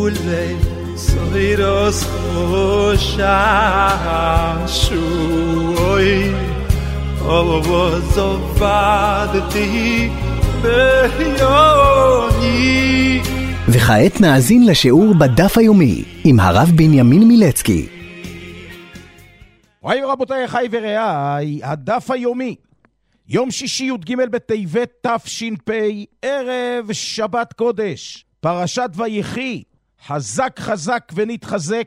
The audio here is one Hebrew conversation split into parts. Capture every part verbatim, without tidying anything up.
ule soiros shashui ozo vadti beyoni. וכעת נאזין לשיעור בדף היומי עם הרב בנימין מילצקי. היי רבותיי, חי ורעי, הדף היומי, יום שישי י"ג בטבת תש"פ, ערב שבת קודש, פרשת ויחי, חזק חזק ונתחזק,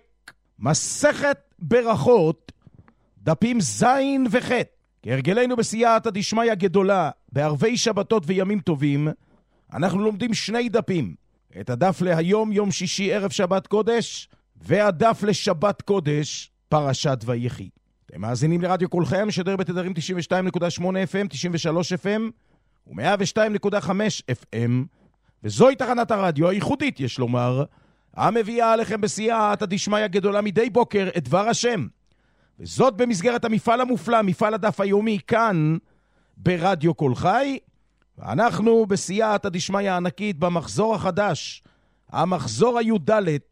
מסכת ברכות, דפים זין וחט. כהרגלנו בסייעתא דשמיא גדולה, בערבי שבתות וימים טובים, אנחנו לומדים שני דפים, את הדף להיום יום שישי ערב שבת קודש, והדף לשבת קודש, פרשת ויחי. אתם מאזינים לרדיו קולכם, שדר בתדרים תשעים ושתיים נקודה שמונה אף אם, תשעים ושלוש אף אם ו-מאה ושתיים נקודה חמש אף אם, וזוהי תחנת הרדיו הייחודית, יש לומר, המביאה עליכם בסייעתא דשמיא גדולה מדי בוקר את דבר השם, וזאת במסגרת המפעל המופלא, מפעל הדף היומי כאן ברדיו קול חי, ואנחנו בסייעתא דשמיא הענקית במחזור החדש, המחזור הי"ד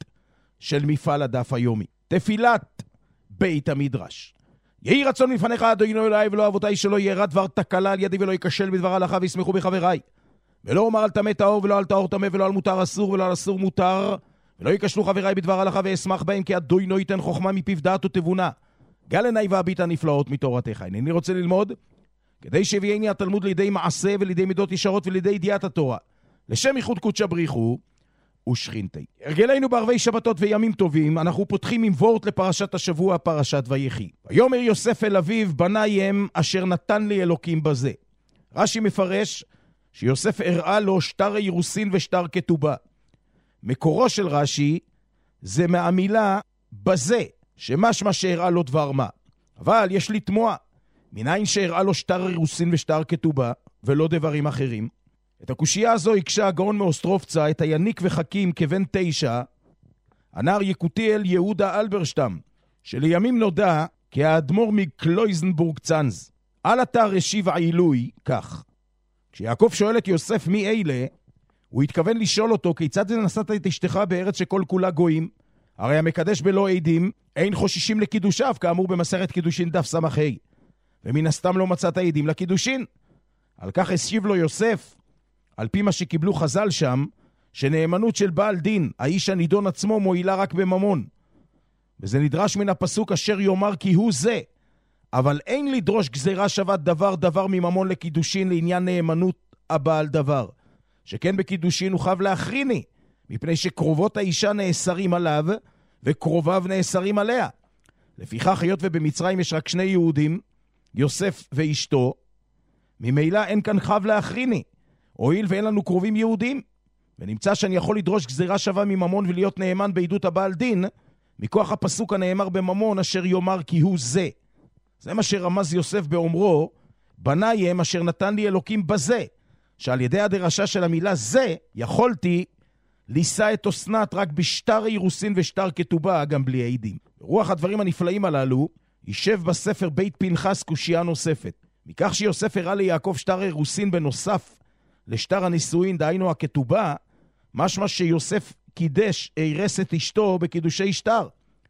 של מפעל הדף היומי, תפילת בית המדרש. יהי רצון מלפניך אדוני אלוהי ולא אבותיי, שלא ירא דבר תקלה על ידי ולא ייכשל בדבר הלכה, וישמחו בחבריי, ולא אומר על טמא טהור ולא על טהור טמא, ולא על מותר אסור ולא על אסור מותר, ולא ייכשלו חבריי בדבר הלכה, ואשמח בהם, כי אדוני ייתן חוכמה מפיו דעת ותבונה, גל עיני ואביט הנפלאות מתורתך. אני רוצה ללמוד כדי שיביאני התלמוד לידי מעשה ולידי מידות ישרות ולידי ידיעת התורה, לשם ייחוד קודשא בריחו ושכינתי. הרגלנו בערבי שבתות וימים טובים, אנחנו פותחים עם וורט לפרשת השבוע, פרשת ויחי. ויאמר יוסף אל אביו, בניי הם אשר נתן לי אלוקים בזה. רש"י מפרש שיוסף הראה לו שטר אירוסין ושטר כתובה. מקורו של רש"י זה מהמילה בזה, שמשמע שהראה לו דבר מה. אבל יש לי תמוה, מניין שהראה לו שטר אירוסין ושטר כתובה ולא דברים אחרים? את הקושייה הזו הקשה הגאון מאוסטרופצה, את היניק וחכים כבן תשע, הנער יקותיאל יהודה אלברשטם, שלימים נודע כאדמו"ר מקלויזנבורג צאנז. על אתר השיב העילוי כך: כשיעקב שואל את יוסף מי אלה, הוא התכוון לשאול אותו, כיצד נשאת את אשתך בארץ שכל כולה גויים? הרי המקדש בלא עדים אין חוששים לקידושיו, כאמור במסכת קידושין דף סמ"ה, ומן הסתם לא מצאת עדים לקידושין. על כך השיב לו יוסף, על פי מה שקיבלו חז"ל שם, שנאמנות של בעל דין, האיש הנידון עצמו, מועילה רק בממון. וזה נדרש מן הפסוק אשר יאמר כי הוא זה, אבל אין לדרוש גזירה שווה דבר דבר מממון לקידושין לעניין נאמנות הבעל דבר, שכן בקידושין הוא חייב להכריני, מפני שקרובות האישה נאסרים עליו וקרוביו נאסרים עליה. לפיכך היות ובמצרים יש רק שני יהודים, יוסף ואשתו, ממילא אין כאן חייב להכריני, הואיל ואין לנו קרובים יהודים, ונמצא שאני יכול לדרוש גזירה שווה מממון ולהיות נאמן בעדות הבעל דין, מכוח הפסוק הנאמר בממון אשר יאמר כי הוא זה. זה מה שרמז יוסף באומרו, בניי הם אשר נתן לי אלוקים בזה, שעל ידי הדרשה של המילה זה, יכולתי לישא את אסנת רק בשטר אירוסין ושטר כתובה, גם בלי עדים. ברוח הדברים הנפלאים הללו, יישב בספר בית פנחס קושייה נוספת. מכך שיוסף הראה ליעקב שטר אירוסין בנוסף לשטר הנישואין, דהיינו הכתובה, משמע שיוסף קידש, אירס את אשתו בקידושי שטר.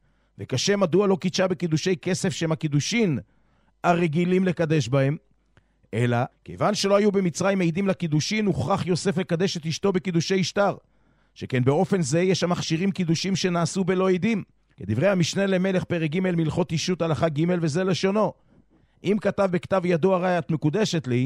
וקשה מדוע לא קידשה בקידושי כסף שהם הקידושין הרגילים לקדש בהם, אלא כיוון שלא היו במצרים מעידים לקידושין, הוכרח יוסף לקדש את אשתו בקידושי שטר, שכן באופן זה יש המכשירים קידושים שנעשו בלא עדים, כדברי המשנה למלך פרק ג' מלכות אישות הלכה ג', וזה לשונו: אם כתב בכתב ידו הרי את מקודשת לי,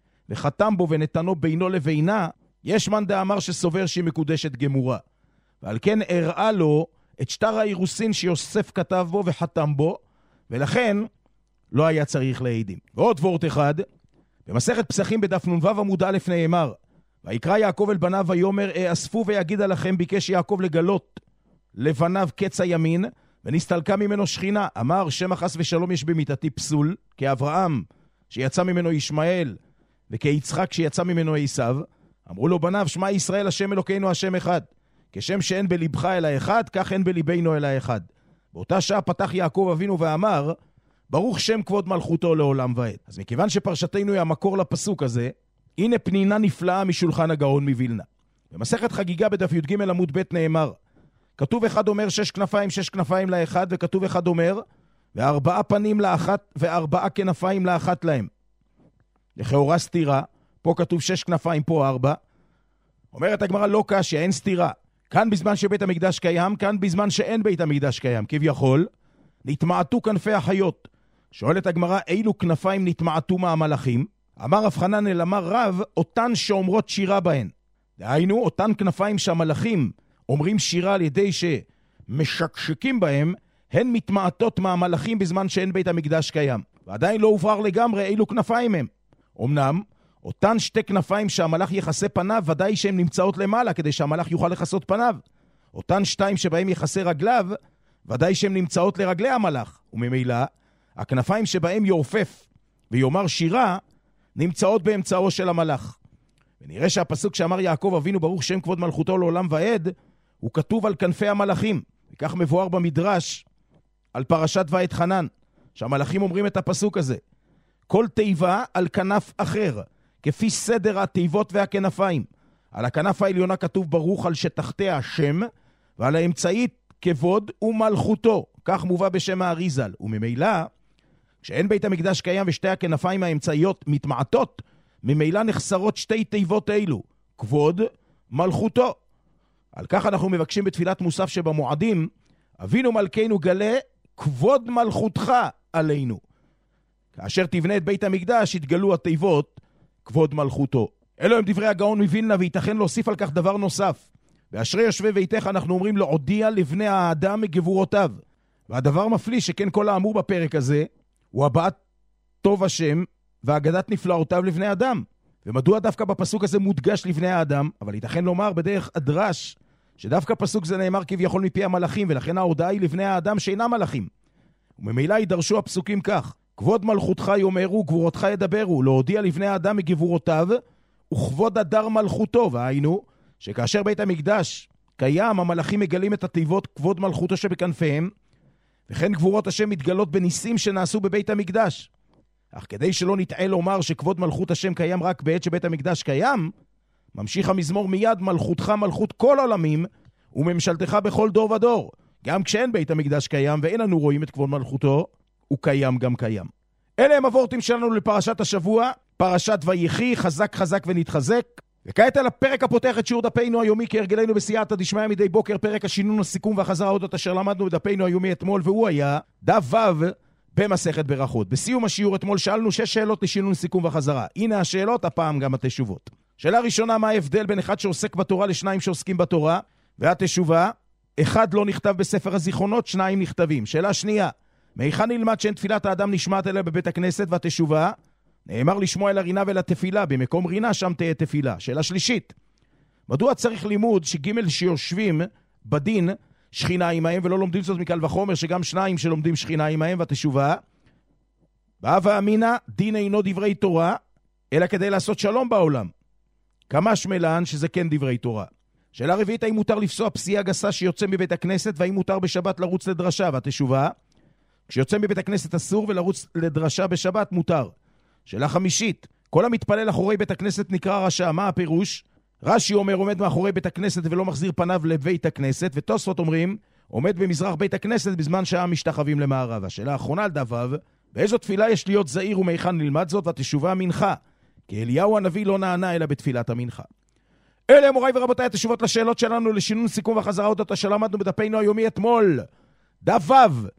וחתם בו ונתנו בינו לבינה, יש מן דאמר שסובר שהיא מקודשת גמורה. ועל כן הראה לו את שטר האירוסין שיוסף כתב בו וחתם בו, ולכן לא היה צריך לעדים. ועוד וורט אחד, במסכת פסחים בדף נ"ו עמוד א' נאמר: ויקרא יעקב אל בניו ויאמר אספו ויגיד עליכם, ביקש יעקב לגלות לבניו קץ הימין, ונסתלקה ממנו שכינה. אמר שמא חס ושלום יש במיתתי פסול, כאברהם שיצא ממנו ישמעאל, וכיצחק שיצא ממנו עשיו. אמרו לו בניו, שמע ישראל השם אלוקינו השם אחד, כשם שאין בלבך אלא אחד, כך אין בליבנו אלא אחד. באותה שעה פתח יעקב אבינו ואמר, ברוך שם כבוד מלכותו לעולם ועד. אז מכיוון שפרשתנו היא המקור לפסוק הזה, הנה פנינה נפלאה משולחן הגאון מווילנה. במסכת חגיגה בדף י"ג עמוד ב' נאמר: כתוב אחד אומר שש כנפיים, שש כנפיים לאחד, וכתוב אחד אומר, וארבעה פנים לאחת, וארבעה כנפיים לאחת להם. לכאורה סתירה, פה כתוב שש כנפיים, פה ארבע. אומרת הגמרא לא קשיא, אין סתירה. כאן בזמן שבית המקדש קיים, כאן בזמן שאין בית המקדש קיים. כביכול, נתמעטו כנפי החיות. שואלת הגמרא, אילו כנפיים נתמעטו מהמלאכים? אמר רב חננאל, אמר רב, אותן שאומרות שירה בהן. דהיינו, אותן כנפיים שהמלאכים אומרים שירה על ידי שמשקשקים בהם, הן מתמעטות מהמלאכים בזמן שאין בית המקדש קיים. ועדיין לא הוברר לגמרי אילו כנפיים הם. אמנם, אותן שתי כנפיים שהמלאך יחסה פניו, ודאי שהן נמצאות למעלה, כדי שהמלאך יוכל לחסות פניו. אותן שתיים שבהם יחסה רגליו, ודאי שהן נמצאות לרגלי המלאך. וממילא, הכנפיים שבהם יעופף ויאמר שירה, נמצאות באמצעו של המלאך. ונראה שהפסוק שאמר יעקב אבינו ברוך שם כבוד מלכותו לעולם ועד, הוא כתוב על כנפי המלאכים. וכך מבואר במדרש על פרשת ואת חנן, שהמלאכים אומרים את הפסוק הזה. כל תיבה על כנף אחר, כפי סדר התיבות והכנפיים. על הכנף העליונה כתוב ברוך על שתחתיה שם, ועל האמצעית כבוד ומלכותו. כך מובא בשם האריזל. וממילא, כשאין בית המקדש קיים ושתי הכנפיים האמצעיות מתמעטות, ממילא נחסרות שתי תיבות אלו, כבוד מלכותו. על כך אנחנו מבקשים בתפילת מוסף שבמועדים, אבינו מלכנו גלה כבוד מלכותך עלינו. כאשר תבנה את בית המקדש, יתגלו התיבות כבוד מלכותו. אלו הם דברי הגאון מבילנה, וייתכן להוסיף על כך דבר נוסף. באשרי יושבי ביתך אנחנו אומרים להודיע לבני האדם מגבורותיו. והדבר מפליא שכן כל האמור בפרק הזה, הוא הבעת טוב השם והגדת נפלאותיו לבני אדם. ומדוע דווקא בפסוק הזה מודגש לבני האדם? אבל ייתכן לומר בדרך הדרש, שדווקא פסוק זה נאמר כביכול מפי המלאכים, ולכן ההודעה היא לבני האדם שאינם מלאכים. וממילא ידרשו הפסוקים כך, כבוד מלכותך יאמרו, גבורותך ידברו, להודיע לבני האדם מגבורותיו, וכבוד הדר מלכותו. והיינו, שכאשר בית המקדש קיים, המלאכים מגלים את התיבות כבוד מלכותו שבכנפיהם, וכן גבורות השם מתגלות בניסים שנעשו בבית המקדש. אך כדי שלא נטעה לומר שכבוד מלכות השם קיים רק בעת שבית המקדש קיים, ממשיך המזמור מיד, מלכותך מלכות כל עולמים, וממשלתך בכל דור ודור. גם כשאין בית המקדש קיים ואין אנו רואים את כבוד מלכותו, הוא קיים גם קיים. אלה הם הוורטים שלנו לפרשת השבוע, פרשת ויחי, חזק חזק ונתחזק. וכעת על הפרק הפותח את שיעור דפינו היומי כהרגלנו בסייעתא דשמיא מדי בוקר, פרק השינון, הסיכום והחזרה אודות אשר למדנו בדפינו היומי אתמול, והוא היה דף ו' במסכת ברכות. בסיום השיעור אתמול שאלנו שש שאלות לשינון, סיכום וחזרה. הנה השאלות, הפעם גם התשובות. שאלה ראשונה, מה ההבדל בין אחד שעוסק בתורה לשניים שעוסקים בתורה? והתשובה, אחד לא נכתב בספר הזיכרונות, שניים נכתבים. שאלה שנייה, מהיכן נלמד שאין תפילת האדם נשמעת אליה בבית הכנסת? והתשובה, נאמר לשמוע אל הרינה ולתפילה, במקום רינה שם תהיה תפילה. שאלה שלישית, מדוע צריך לימוד שג' שיושבים בדין שכינה עמהם ולא לומדים זאת מקל וחומר שגם שניים שלומדים שכינה עמהם? והתשובה, בהווה אמינא דין אינו דברי תורה אלא כדי לעשות שלום בעולם. כמה שמלן שזה כן דברי תורה. שאלה רביעית, האם מותר לפסוע פסיעה גסה שיוצא מבית הכנסת, והאם מותר בשבת לרוץ לדרשה? והתשובה, כשיוצא מבית הכנסת אסור ולרוץ לדרשה בשבת מותר. שאלה חמישית, כל המתפלל אחורי בית הכנסת נקרא רשע, מה הפירוש? רש"י אומר עומד מאחורי בית הכנסת ולא מחזיר פניו לבית הכנסת, ותוספות אומרים עומד במזרח בית הכנסת בזמן שהעם משתחווים למערב. השאלה האחרונה על דף ו', באיזו תפילה יש להיות זהיר ומהיכן נלמד זאת? והתשובה, מנחה, כי אליהו הנביא לא נענה אלא בתפילת המנחה. אלה מוריי ורבותיי התשובות לשאלות שלנו לשינון, סיכום וחזרה אודות אשר למדנו בדפינו היומי אתמול, דף ו'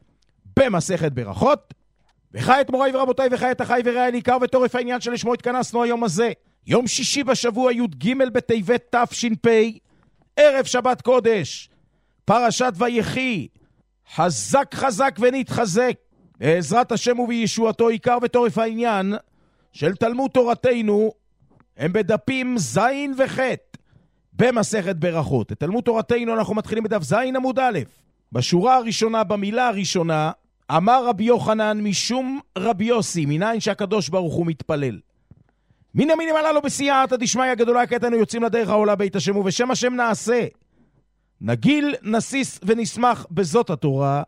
במסכת ברכות. וכעת מוריי ורבותיי, וכעת אחי ורעי ניכר וטורף העניין שלשמו התכנסנו היום הזה, יום שישי בשבוע י"ג בטבת תש"פ, ערב שבת קודש, פרשת ויחי, חזק חזק ונתחזק בעזרת השם ובישועתו. עיקר וטורף העניין של תלמוד תורתנו הם בדפים זין וחט במסכת ברכות. את תלמוד תורתנו אנחנו מתחילים בדף זין עמוד א', בשורה הראשונה, במילה הראשונה, אמר רבי יוחנן משום רבי יוסי, מניין שהקדוש ברוך הוא מתפלל. מן המינים הללו בסייעתא דשמיא הגדולה, כעת אנו יוצאים לדרך העולה בית השם, ובשם השם נעשה, נגיל, נסיס ונשמח בזאת התורה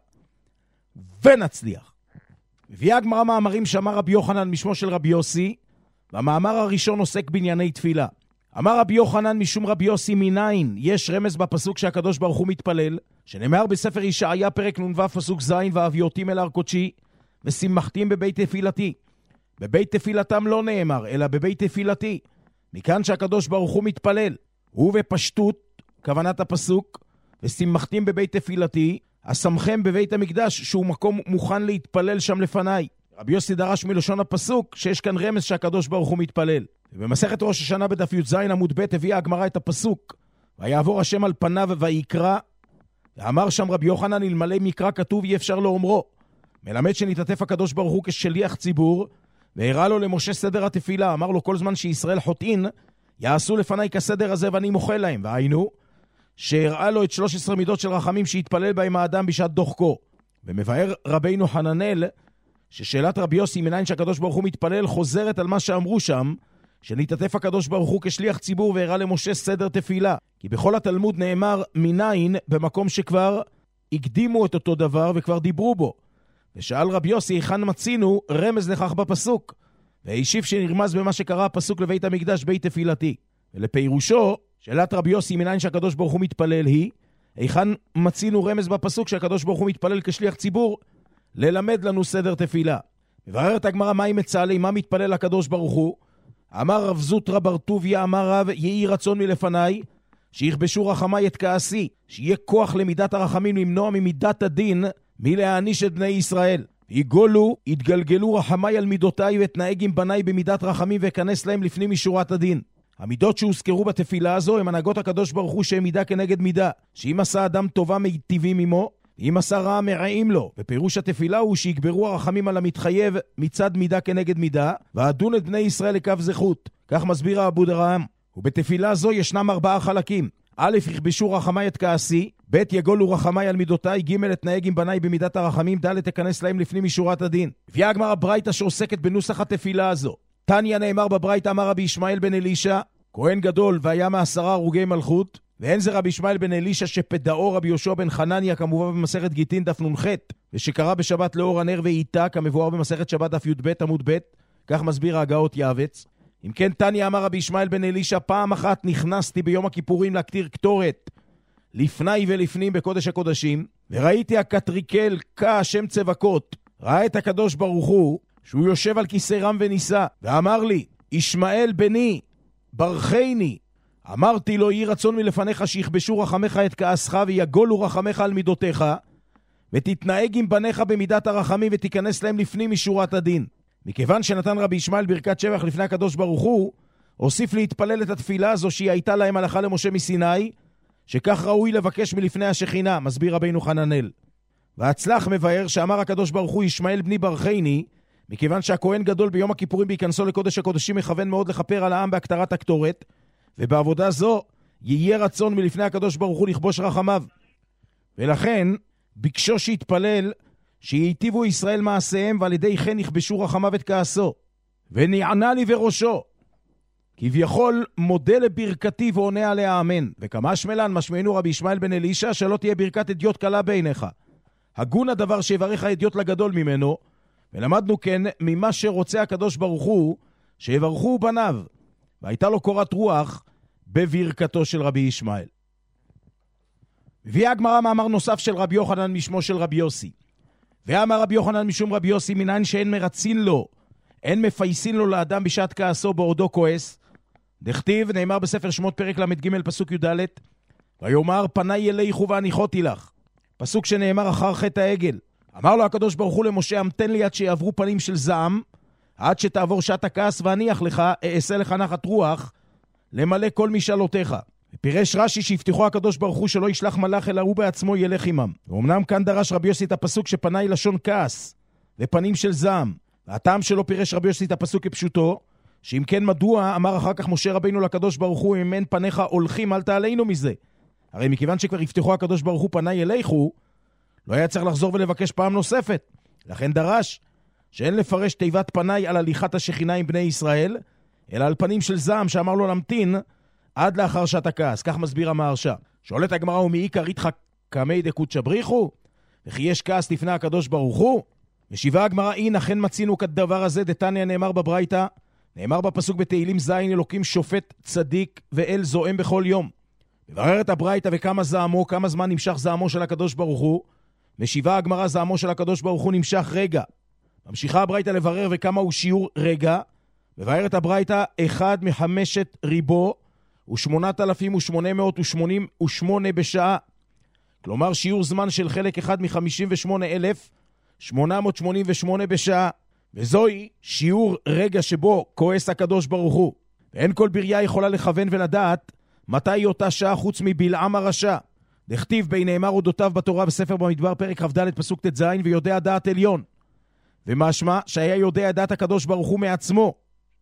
ונצליח. מביאה הגמרא מאמרים שאמר רבי יוחנן משמו של רבי יוסי, והמאמר הראשון עוסק בענייני תפילה. אמר רבי יוחנן משום רבי יוסי מניין, יש רמז בפסוק שהקדוש ברוך הוא מתפלל, שנאמר בספר ישעיה פרק נ"ו פסוק ז', והביאותים אל הר קודשי ושימחתים בבית תפילתי. בבית תפילתם לא נאמר, אלא בבית תפילתי. מכאן שהקדוש ברוך הוא מתפלל. ובפשטות, כוונת הפסוק, ושימחתים בבית תפילתי, אשמכם בבית המקדש, שהוא מקום מוכן להתפלל שם לפניי. רבי יוסי דרש מלשון הפסוק שיש כאן רמז שהקדוש ברוך הוא מתפלל. ובמסכת ראש השנה בדף י"ז עמוד ב' הביאה הגמרא את הפסוק, ויעבור השם על פניו ויקרא, ואמר שם רבי יוחנן, אלמלא מקרא כתוב אי אפשר לאומרו. מלמד שנתעטף הקדוש ברוך הוא כשליח ציבור, והראה לו למשה סדר התפילה, אמר לו כל זמן שישראל חוטאים, יעשו לפניי כסדר הזה ואני מוחל להם. והיינו, שהראה לו את שלוש עשרה מידות של רחמים שהתפלל בהם האדם בשעת דוחקו. ומבאר רבינו חננאל, ששאלת רבי יוסי מניין שהקדוש ברוך הוא מתפלל חוזרת על מה שאמרו שם, שנתעטף הקדוש ברוך הוא כשליח ציבור והראה למשה סדר תפילה. כי בכל התלמוד נאמר מניין במקום שכבר הקדימו את אותו דבר וכבר דיברו בו. ושאל רבי יוסי, היכן מצינו רמז לכך בפסוק? והשיב שנרמז במה שקרא הפסוק לבית המקדש בית תפילתי. ולפירושו, שאלת רבי יוסי מניין שהקדוש ברוך הוא מתפלל היא, היכן מצינו רמז בפסוק שהקדוש ברוך הוא מתפלל כשליח ציבור, ללמד לנו סדר תפילה. מבררת הגמרא מהי מצאלי, מה מתפלל הקדוש ברוך הוא? אמר רב זוטרא בר טוביה, אמר רב, יהי רצון מלפניי, שיכבשו רחמי את כעסי, שיהיה כוח למידת הרחמים למנוע ממידת הדין, מלהעניש את בני ישראל. יגולו, יתגלגלו רחמי על מידותיי ותנהג עם בניי במידת רחמים וכנס להם לפנים משורת הדין. המידות שהוזכרו בתפילה הזו הם הנהגות הקדוש ברוך הוא שהם מידה כנגד מידה, שאם עשה אדם טובה מיטיבים עמו, ואם עשה רע מרעים לו. ופירוש התפילה הוא שיגברו הרחמים על המתחייב מצד מידה כנגד מידה, ועדון את בני ישראל לקו זכות. כך מסביר אבו דרהם. ובתפילה זו ישנם ארבעה חלקים. א', יכבשו רחמי את כעסי, ב', יגולו רחמי על מידותיי, ג', אתנהג עם בניי במידת הרחמים, ד', תכנס להם לפנים משורת הדין. הביאה הגמרא ברייתא שעוסקת בנוסח התפילה הזו. תניא נאמר בברייתא, אמר רבי ישמעאל בן אלישע, כהן גדול והיה מעשרה הרוגי מלכות, ואין זה רבי ישמעאל בן אלישע שפדאו רבי יהושע בן חנניה, כמובן במסכת גיטין דף נ"ח, ושקרא בשבת לאור הנר ואיתה, כמבואר במסכת שבת דף י"ב עמוד ב', כך מסביר ההגאות יעבץ. אם כן, תניא אמר רבי ישמעאל בן אלישע, פעם אחת נכנסתי ביום הכיפורים להקטיר קטורת לפני ולפנים בקודש הקודשים, וראיתי הקטריקל כה השם צבקות, ראה את הקדוש ברוך הוא שהוא יושב על כיסא רם ונישא, ואמר לי, ישמעאל בני ברכני. אמרתי לו, יהי רצון מלפניך שיכבשו רחמך את כעסך ויגולו רחמך על מידותיך, ותתנהג עם בניך במידת הרחמים ותיכנס להם לפנים משורת הדין. מכיוון שנתן רבי ישמעאל ברכת שבח לפני הקדוש ברוך הוא, הוסיף להתפלל את התפילה הזו שהיא הייתה להם הלכה למשה מסיני, שכך ראוי לבקש מלפני השכינה, מסביר רבינו חננאל. והצלח מבאר שאמר הקדוש ברוך הוא, ישמעאל בני ברכני, מכיוון שהכהן גדול ביום הכיפורים בהיכנסו לקודש הקודשים מכוון מאוד לכפר על העם בהקטרת הקטורת, ובעבודה זו יהיה רצון מלפני הקדוש ברוך הוא לכבוש רחמיו. ולכן ביקשו שיתפלל שיטיבו ישראל מעשיהם, ועל ידי כן יכבשו רחמיו את כעסו. ונענה לי וראשו, כביכול מודה לברכתי ועונה עליה אמן. וכמה שמלן משמענו רבי ישמעאל בן אלישע, שלא תהיה ברכת אדיוט קלה בעיניך. הגון הדבר שיברך האדיוט לגדול ממנו, ולמדנו כן ממה שרוצה הקדוש ברוך הוא שיברכו בניו, והייתה לו קורת רוח בברכתו של רבי ישמעאל. הביאה הגמרא מאמר נוסף של רבי יוחנן משמו של רבי יוסי. ואמר רבי יוחנן משום רבי יוסי, מניין שאין מרצין לו, אין מפייסין לו לאדם בשעת כעסו בעודו כועס. דכתיב, נאמר בספר שמות פרק למד ג' פסוק י"ד, ויאמר פניי אליכו והניחותי לך. פסוק שנאמר אחר חטא העגל. אמר לו הקדוש ברוך הוא למשה, המתן לי עד שיעברו פנים של זעם, עד שתעבור שעת הכעס ואניח לך, אעשה לך נחת רוח, למלא כל משאלותיך. פירש רש"י שיפתחו הקדוש ברוך הוא שלא ישלח מלאך אלא הוא בעצמו ילך עמם. ואומנם כאן דרש רבי יוסי את הפסוק שפניי לשון כעס ופנים של זעם. והטעם שלו פירש רבי יוסי את הפסוק כפשוטו, שאם כן מדוע אמר אחר כך משה רבינו לקדוש ברוך הוא, אם אין פניך הולכים אל תעלינו מזה. הרי מכיוון שכבר יפתחו הקדוש ברוך הוא פניי אליכו, לא היה צריך לחזור ולבקש פעם נוספת. לכן דרש שאין לפרש תיבת פניי על הליכת השכינה עם בני ישראל, אלא על פנים של זעם שאמר לו להמתין עד לאחר שעת הכעס. כך מסביר המהרש"א. שואלת הגמרא, ומעיקר איתך קמי דקות שבריחו, וכי יש כעס לפני הקדוש ברוך הוא? משיבה הגמרא, אין אכן מצינו כדבר הזה, דתניא נאמר בברייתא, נאמר בפסוק בתהילים זין, אלוקים שופט צדיק ואל זועם בכל יום. מברר את הברייתא וכמה זעמו, כמה זמן נמשך זעמו של הקדוש ברוך הוא. משיבה הגמרא, זעמו של הקדוש ברוך הוא נמשך רגע. ממשיכה הברייתא לברר וכמה הוא שיעור רגע. מבאר את הברייתא אחד מחמשת ריבו ושמונת אלפים ושמונה מאות ושמונים ושמונה בשעה. כלומר שיעור זמן של חלק אחד מחמישים ושמונה אלף שמונה מאות שמונים ושמונה בשעה. וזוהי שיעור רגע שבו כועס הקדוש ברוך הוא. ואין כל בריה יכולה לכוון ולדעת מתי היא אותה שעה חוץ מבלעם הרשע. דכתיב בי נאמר אודותיו בתורה בספר במדבר פרק כ"ד פסוק ט"ז, ויודע דעת עליון. ומשמע שהיה יודע דעת הקדוש ברוך הוא מעצמו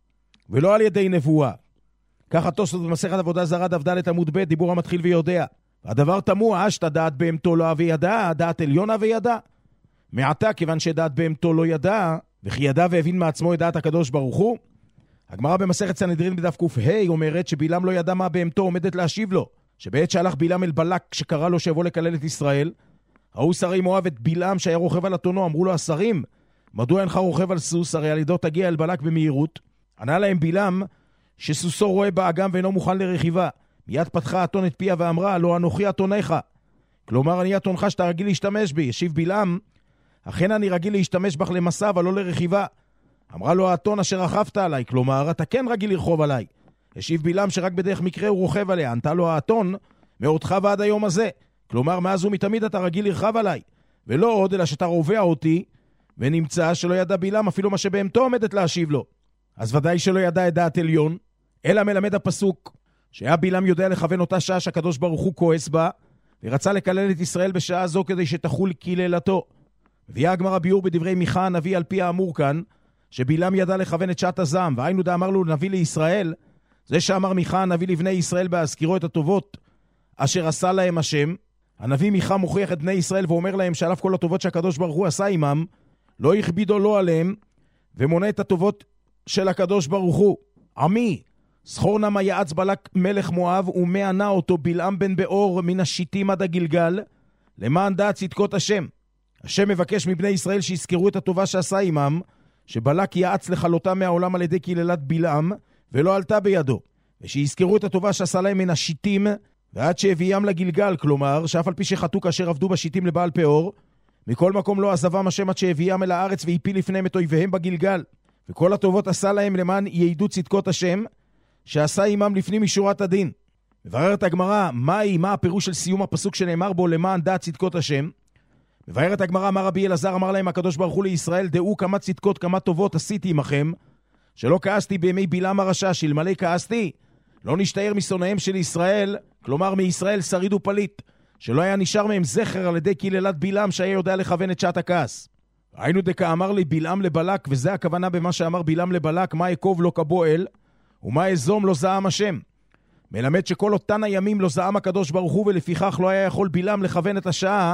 ולא על ידי נבואה. ככה תוספות במסכת עבודה זרה דף ד' עמוד ב', דיבור המתחיל ויודע. הדבר תמוה, שאתה דעת בהמתו לא וידע, דעת עליונה וידע. מעתה כיוון שדעת בהמתו לא ידע, וכי ידע והבין מעצמו את דעת הקדוש ברוך הוא. הגמרא במסכת סנהדרין בדף ק"ה אומרת שבלעם לא ידע מה בהמתו עומדת להשיב לו. שבעת שהלך בלעם אל בלק שקרא לו שיבוא לקלל את ישראל, ראו שרי מואב את בלעם שהיה רוכב על אתונו, אמרו לו השרים, מדוע אינך רוכב על סוס, הרי על ידו תגיע אל בלק במהירות. ענה להם בלעם שסוסו רואה באגם ואינו מוכן לרכיבה. מיד פתחה אתון את פיה ואמרה, לא אנוכי אתונך. כלומר אני אתונך שאתה רגיל להשתמש בי. ישיב בלעם, אכן אני רגיל להשתמש בך למסע אבל לא לרכיבה. אמרה לו האתון אשר רכבת עליי, כלומר אתה כן רגיל לרכוב עליי. ישיב בלעם שרק בדרך מקרה הוא רוכב עליה. ענתה לו האתון, מאותך ועד היום הזה, כלומר מאז ומתמיד אתה רגיל לרכב עליי, ולא עוד אלא שאתה רובע אותי. ונמצא שלא ידע בלעם אפילו מה שבהמתו עומדת להשיב לו. אז ודאי שלא ידע את דעת עליון, אלא מלמד הפסוק שהיה בלעם יודע לכוון אותה שעה שהקדוש ברוך הוא כועס בה, ורצה לקלל את ישראל בשעה זו כדי שתחול קללתו. הביאה הגמרא ביאור בדברי מיכה הנביא על פי האמור כאן, שבלעם ידע לכוון את שעת הזעם, והיינו דאמר לו נביא לישראל, זה שאמר מיכה הנביא לבני ישראל בהזכירו את הטובות אשר עשה להם השם. הנביא מיכה מוכיח את בני ישראל ואומר להם שעל אף כל הטובות שהקדוש ברוך הוא עשה עמם, לא יכבידו לו עליהם, ומונה את הטובות של הקדוש ברוך הוא. עמי, זכור נא מה יעץ בלק מלך מואב, ומענה אותו בלעם בן באור מן השיטים עד הגלגל, למען דעת צדקות השם. השם מבקש מבני ישראל שיזכרו את הטובה שעשה עמם, שבלק יעץ לכלותם מהעולם על ידי קללת בלעם, ולא עלתה בידו. ושיזכרו את הטובה שעשה להם מן השיטים, ועד שהביאם לגלגל, כלומר, שאף על פי שחטאו כאשר עבדו בשיטים לבעל פאור, מכל מקום לא עזבם השם עד שהביאם אל הארץ והפיל לפניהם את אויביהם בגלגל. וכל הטובות עשה להם למען יעידו צדקות השם, שעשה עמם לפנים משורת הדין. מבררת הגמרא, מהי, מה הפירוש של סיום הפסוק שנאמר בו למען דעת צדקות השם? מבררת הגמרא, אמר רבי אלעזר, אמר להם הקדוש ברוך הוא לישראל, דעו כמה צדקות, כמה טובות עשיתי עמכם, שלא כעסתי בימי בלעם הרשע, שאלמלא כעסתי, לא נשתער משונאיהם של ישראל, כלומר מישראל שריד ופליט, שלא היה נשאר מהם זכר על ידי קללת בלעם שהיה יודע לכוון את שעת הכעס. היינו דקה אמר לי בלעם לבלק, וזה הכוונה במה שאמר בלעם לבלק, מה יקוב לא כבועל, ומה אזום לא זעם השם. מלמד שכל אותן הימים לא זעם הקדוש ברוך הוא, ולפיכך לא היה יכול בלעם לכוון את השעה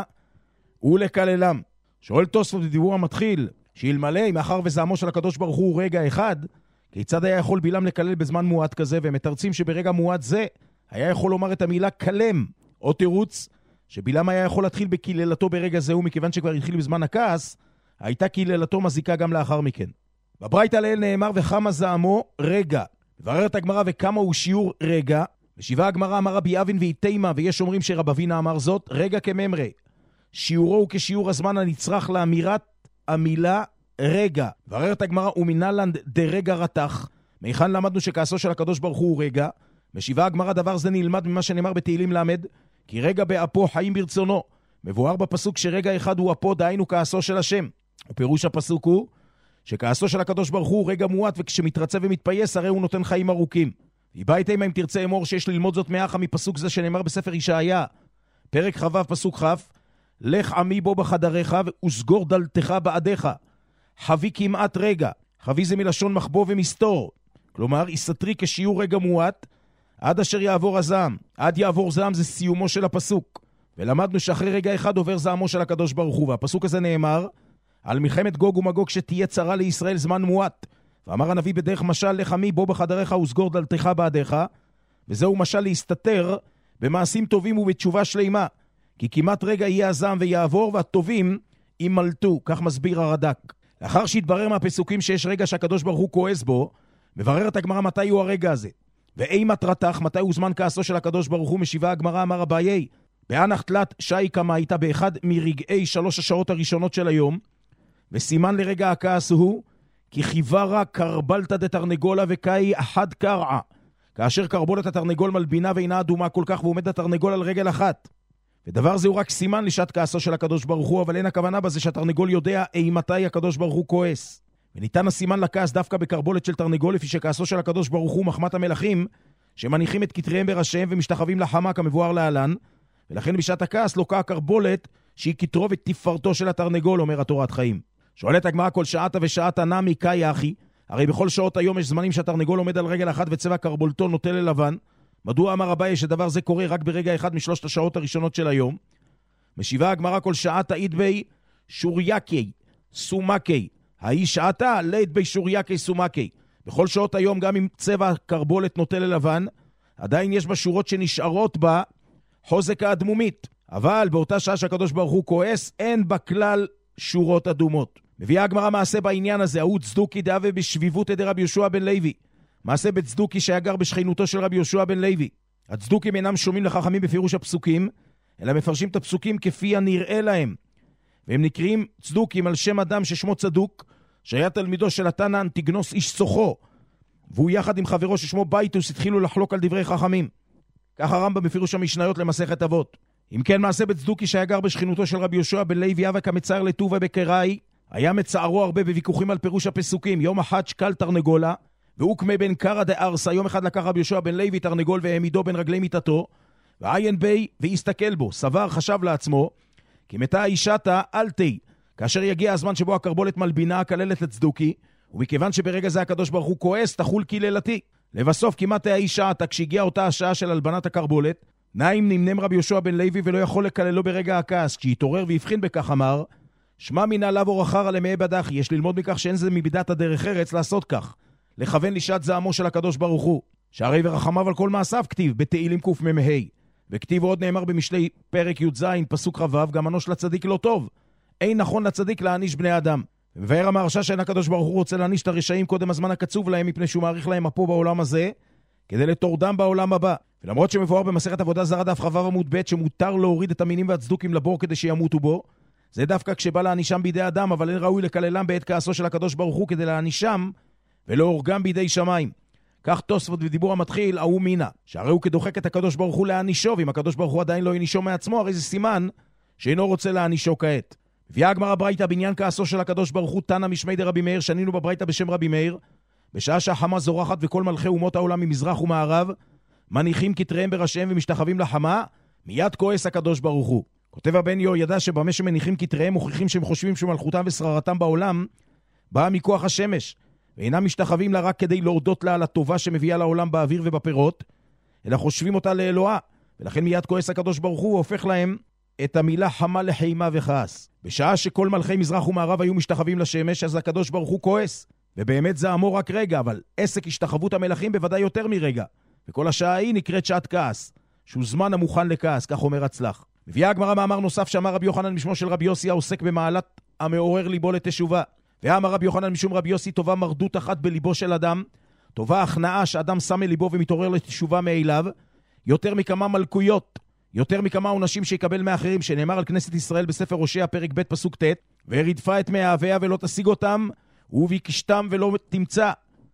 ולקללם. שואל תוספות בדיבור המתחיל, שאלמלא מאחר וזעמו של הקדוש ברוך הוא רגע אחד, כיצד היה יכול בלעם לקלל בזמן מועט כזה? והם מתרצים שברגע מועט זה היה יכול לומר את המילה קלם, או תירוץ שבלעם היה יכול להתחיל בקללתו ברגע זה, ומכיוון שכבר התחיל בזמן הכעס, הייתה קללתו מזיקה גם לאחר מכן. בברייתא לעיל נאמר וכמה זעמו רגע. מבררת הגמרא וכמה הוא שיעור רגע. ושבעה הגמרא אמר רבי אבין ואיתימה, ויש אומרים שרב אבינה אמר זאת, רגע כממרי. שיעורו הוא כשיעור הזמן הנצרך לאמירת המילה רגע. מבררת הגמרא ומנלנד דרגע רתח. מיכן למדנו שכעסו של הקדוש ברוך הוא רגע. בשבעה הגמרא דבר זה נלמד ממה שנאמר בתהילים למד, כי רגע באפו חיים ברצונו. מבואר בפסוק שרגע אחד הוא אפו, דהיינו כעסו של השם. ופירוש הפסוק הוא שכעסו של הקדוש ברוך הוא רגע מועט, וכשמתרצה ומתפייס הרי הוא נותן חיים ארוכים. היבייתם אם תרצה אמור שיש ללמוד זאת מאחה מפסוק זה שנאמר בספר ישעיה, פרק חו' פסוק כ', לך עמי בו בחדריך וסגור דלתך בעדיך. חבי כמעט רגע. חבי זה מלשון מחבוא ומסתור. כלומר, יסתרי כשיעור רגע מועט, עד אשר יעבור הזעם. עד יעבור זעם זה סיומו של הפסוק. ולמדנו שאחרי רגע אחד עובר זעמו של הקדוש ברוך הוא. והפסוק הזה נאמר על מלחמת גוג ומגוג שתהיה צרה לישראל זמן מועט. ואמר הנביא בדרך משל, לך עמי בו בחדריך וסגור דלתך בעדיך. וזהו משל להסתתר במעשים טובים ובתשובה שלימה. כי כמעט רגע יהיה הזעם ויעבור, והטובים ימלטו. כך מסביר הרד"ק. לאחר שהתברר מהפסוקים שיש רגע שהקדוש ברוך הוא כועס בו, מבררת הגמרא מתי הוא הרגע הזה. ואי מטרתך, מתי הוא זמן כעסו של הקדוש ברוך הוא? משיבה הגמרא, אמר אביי, באנח תלת שי כמה הייתה באחד מרגעי שלוש השעות הראשונות של היום, וסימן לרגע הכעס הוא, כי חיוורה קרבלתא דתרנגולה וקאי אחד קרעה. כאשר קרבולת התרנגול מלבינה ואינה אדומה כל כך, ועומד התרנגול על רגל אחת. ודבר זה הוא רק סימן לשעת כעסו של הקדוש ברוך הוא, אבל אין הכוונה בזה שהתרנגול יודע אי מתי הקדוש ברוך הוא כועס. וניתן הסימן לכעס דווקא בקרבולת של תרנגול, לפי שכעסו של הקדוש ברוך הוא מחמת המלכים, שמניחים את כתריהם בראשיהם ומשתחווים לחמה כמבואר להלן, ולכן בשעת הכעס לוקה הקרבולת שהיא כתרוב את תפארתו של התרנגול, אומר התורת חיים. שואלת הגמרא, כל שעתה ושעתה נמי קאי אחי, הרי בכל שעות היום יש זמנים שהתרנגול עומד על רגל אחת וצבע קרבולתו נוטה ללבן. מדוע אמר אביי שדבר זה קורה רק ברגע אחד משלושת השעות הראשונות של היום? משיבה הגמרא, כל שעתה אידבי שורייקי סומקי, ההיא שעתה לית בי שורייקי סומקי. בכל שעות היום גם אם צבע קרבולת נוטה ללבן, עדיין יש בשורות שנשארות בה חוזק האדמומית, אבל באותה שעה שהקדוש ברוך הוא כועס אין בכלל שורות אדומות. מביאה הגמרא מעשה בעניין הזה, ההוא צדוקי דאבה בשביבות עדי רבי יהושע בן לוי. מעשה בצדוקי שהיה גר בשכנותו של רבי יהושע בן לוי. הצדוקים אינם שומעים לחכמים בפירוש הפסוקים, אלא מפרשים את הפסוקים כפי הנראה להם. והם נקראים צדוקים על שם אדם ששמו צדוק, שהיה תלמידו של התנא אנטיגנוס איש סוחו, והוא יחד עם חברו ששמו בייטוס התחילו לחלוק על דברי חכמים. כך הרמב"ם בפירוש המשניות למסכת אבות. אם כן, מעשה בצדוקי שהיה גר בשכנותו של רבי יהושע בן לוי, אבא כמצער לטובה בקראי, היה מצערו הרבה בוויכוחים על פירוש הפסוקים. יום אחד שקל תרנגולה, והוא כמה בן קרא דארסה. יום אחד לקח רבי יהושע בן לוי תרנגול והעמידו בין רגלי מיטתו, ועיין בי והסתכל בו. סבר, חשב לעצמו, כי מתה אישתה אלתי, כאשר יגיע הזמן שבו הקרבולת מלבינה הכללת לצדוקי, ומכיוון שברגע זה הקדוש ברוך הוא כועס, תחול קללתי. לבסוף כמעט האישה, כשהגיעה אותה השעה של הלבנת הקרבולת, נעים נמנם רבי יהושע בן לוי ולא יכול לקללו ברגע הכעס. כשהתעורר והבחין בכך אמר, שמע מן עליו אורחר עלימי בדח, יש ללמוד מכך שאין זה מבידת הדרך ארץ לעשות כך, לכוון לשעת זעמו של הקדוש ברוך הוא, שהרי ורחמיו על כל מעשיו כתיב בתהילים קמ"ה, וכתיב עוד נאמר במשלי פרק י"ז פסוק רבב, גם אנוש לצדיק לא טוב, אין נכון לצדיק להעניש בני אדם. ומבאר המהרש"א שאין הקדוש ברוך הוא רוצה להעניש את הרשעים קודם הזמן הקצוב להם, מפני שהוא מעריך להם פה בעולם הזה כדי לתורדם בעולם הבא. ולמרות שמבואר במסכת עבודה זרה דף כ"ו עמוד ב' שמותר להוריד את המינים והצדוקים לבור כדי שימותו בו, זה דווקא כשבא להענישם בידי אדם, אבל אין ראוי לקללם בעת כעסו של הקדוש ברוך הוא כדי להענישם ולא הורגם בידי שמיים. כך תוספות בדיבור המתחיל, ההוא מינה, שהרי הוא כדוחק את הקדוש ברוך הוא להענישו, ואם הקדוש ברוך הוא עדיין לא יענישו מעצמו, הרי זה סימן שאינו רוצה להענישו כעת. הביאה הגמרא ברייתא בעניין כעסו של הקדוש ברוך הוא, תנא משמי דרבי מאיר, שנינו בברייתא בשם רבי מאיר, בשעה שהחמה זורחת וכל מלכי אומות העולם ממזרח ומערב מניחים כתריהם בראשיהם ומשתחווים לחמה, מיד כועס הקדוש ברוך הוא. כותב הבן יהוידע שבמה שמניחים כתריהם מוכיחים שהם חושבים שמלכותם ושררתם בעולם באה מכוח השמש, ואינם משתחווים לה רק כדי להודות לה על הטובה שמביאה לעולם באוויר ובפירות, אלא חושבים אותה לאלוהה, ולכן מיד כועס הקדוש ברוך הוא והופך להם את המילה חמה לחימה וכעס. בשעה שכל מלכי מזרח ומערב היו משתחווים לשמש, אז הקדוש ברוך הוא כועס, ובאמת זה אמור רק רגע, אבל עסק השתחוות המלכים בוודאי יותר מרגע, וכל השעה היא נקראת שעת כעס, שהוא זמן המוכן לכעס, כך אומר הצלח. מביאה הגמרא מאמר נוסף שאמר רבי יוחנן משמו של רבי יוסי, העוסק במעלת המעורר ליבו לתשובה. ואמר רבי יוחנן משום רבי יוסי, טובה מרדות אחת בליבו של אדם, טובה הכנעה שאדם שם מליבו ומתעורר לתשובה מאליו, יותר מכמה מלכויות, יותר מכמה עונשים שיקבל מאחרים, שנאמר על כנסת ישראל בספר הושע פרק ב' פסוק ט', ורדפה את מאהביה ולא תשיג אותם, וביקשתם ולא תמצא,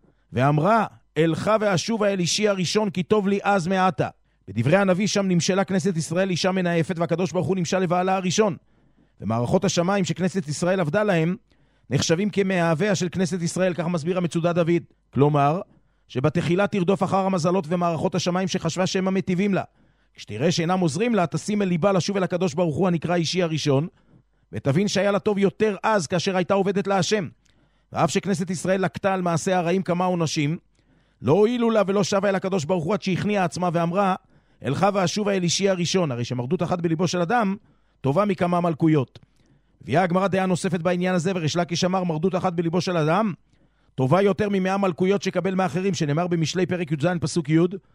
ואמרה אלך ואשובה אל אישי הראשון כי טוב לי אז מעתה. בדברי הנביא שם נמשלה כנסת ישראל אישה מנאפת, והקדוש ברוך הוא נמשל לבעלה הראשון, ומערכות השמיים שכנסת ישראל עבדה להם נחשבים כמאהביה של כנסת ישראל, כך מסביר המצודה דוד. כלומר, שבתחילה תרדוף אחר המזלות ומערכות השמיים שחשבה שהם המטיבים לה. כשתראה שאינם עוזרים לה, תשים אל ליבה לשוב אל הקדוש ברוך הוא הנקרא אישי הראשון, ותבין שהיה לה טוב יותר אז כאשר הייתה עובדת לה השם. ואף שכנסת ישראל לקטה על מעשה הרעים כמה עונשים, לא הועילו לה ולא שבה אל הקדוש ברוך הוא עד שהכניעה עצמה ואמרה, אלך ואשובה אל אישי הראשון. הרי שמרדות אחת בליבו של אדם טובה מכמה מלכויות. הביאה הגמרא דעה נוספת בעניין הזה, וריש לקיש אמר מרדות אחת בליבו של אדם טובה יותר ממאה מלכויות שקבל מאחרים, שנאמר במשלי פרק י"ז פסוק י',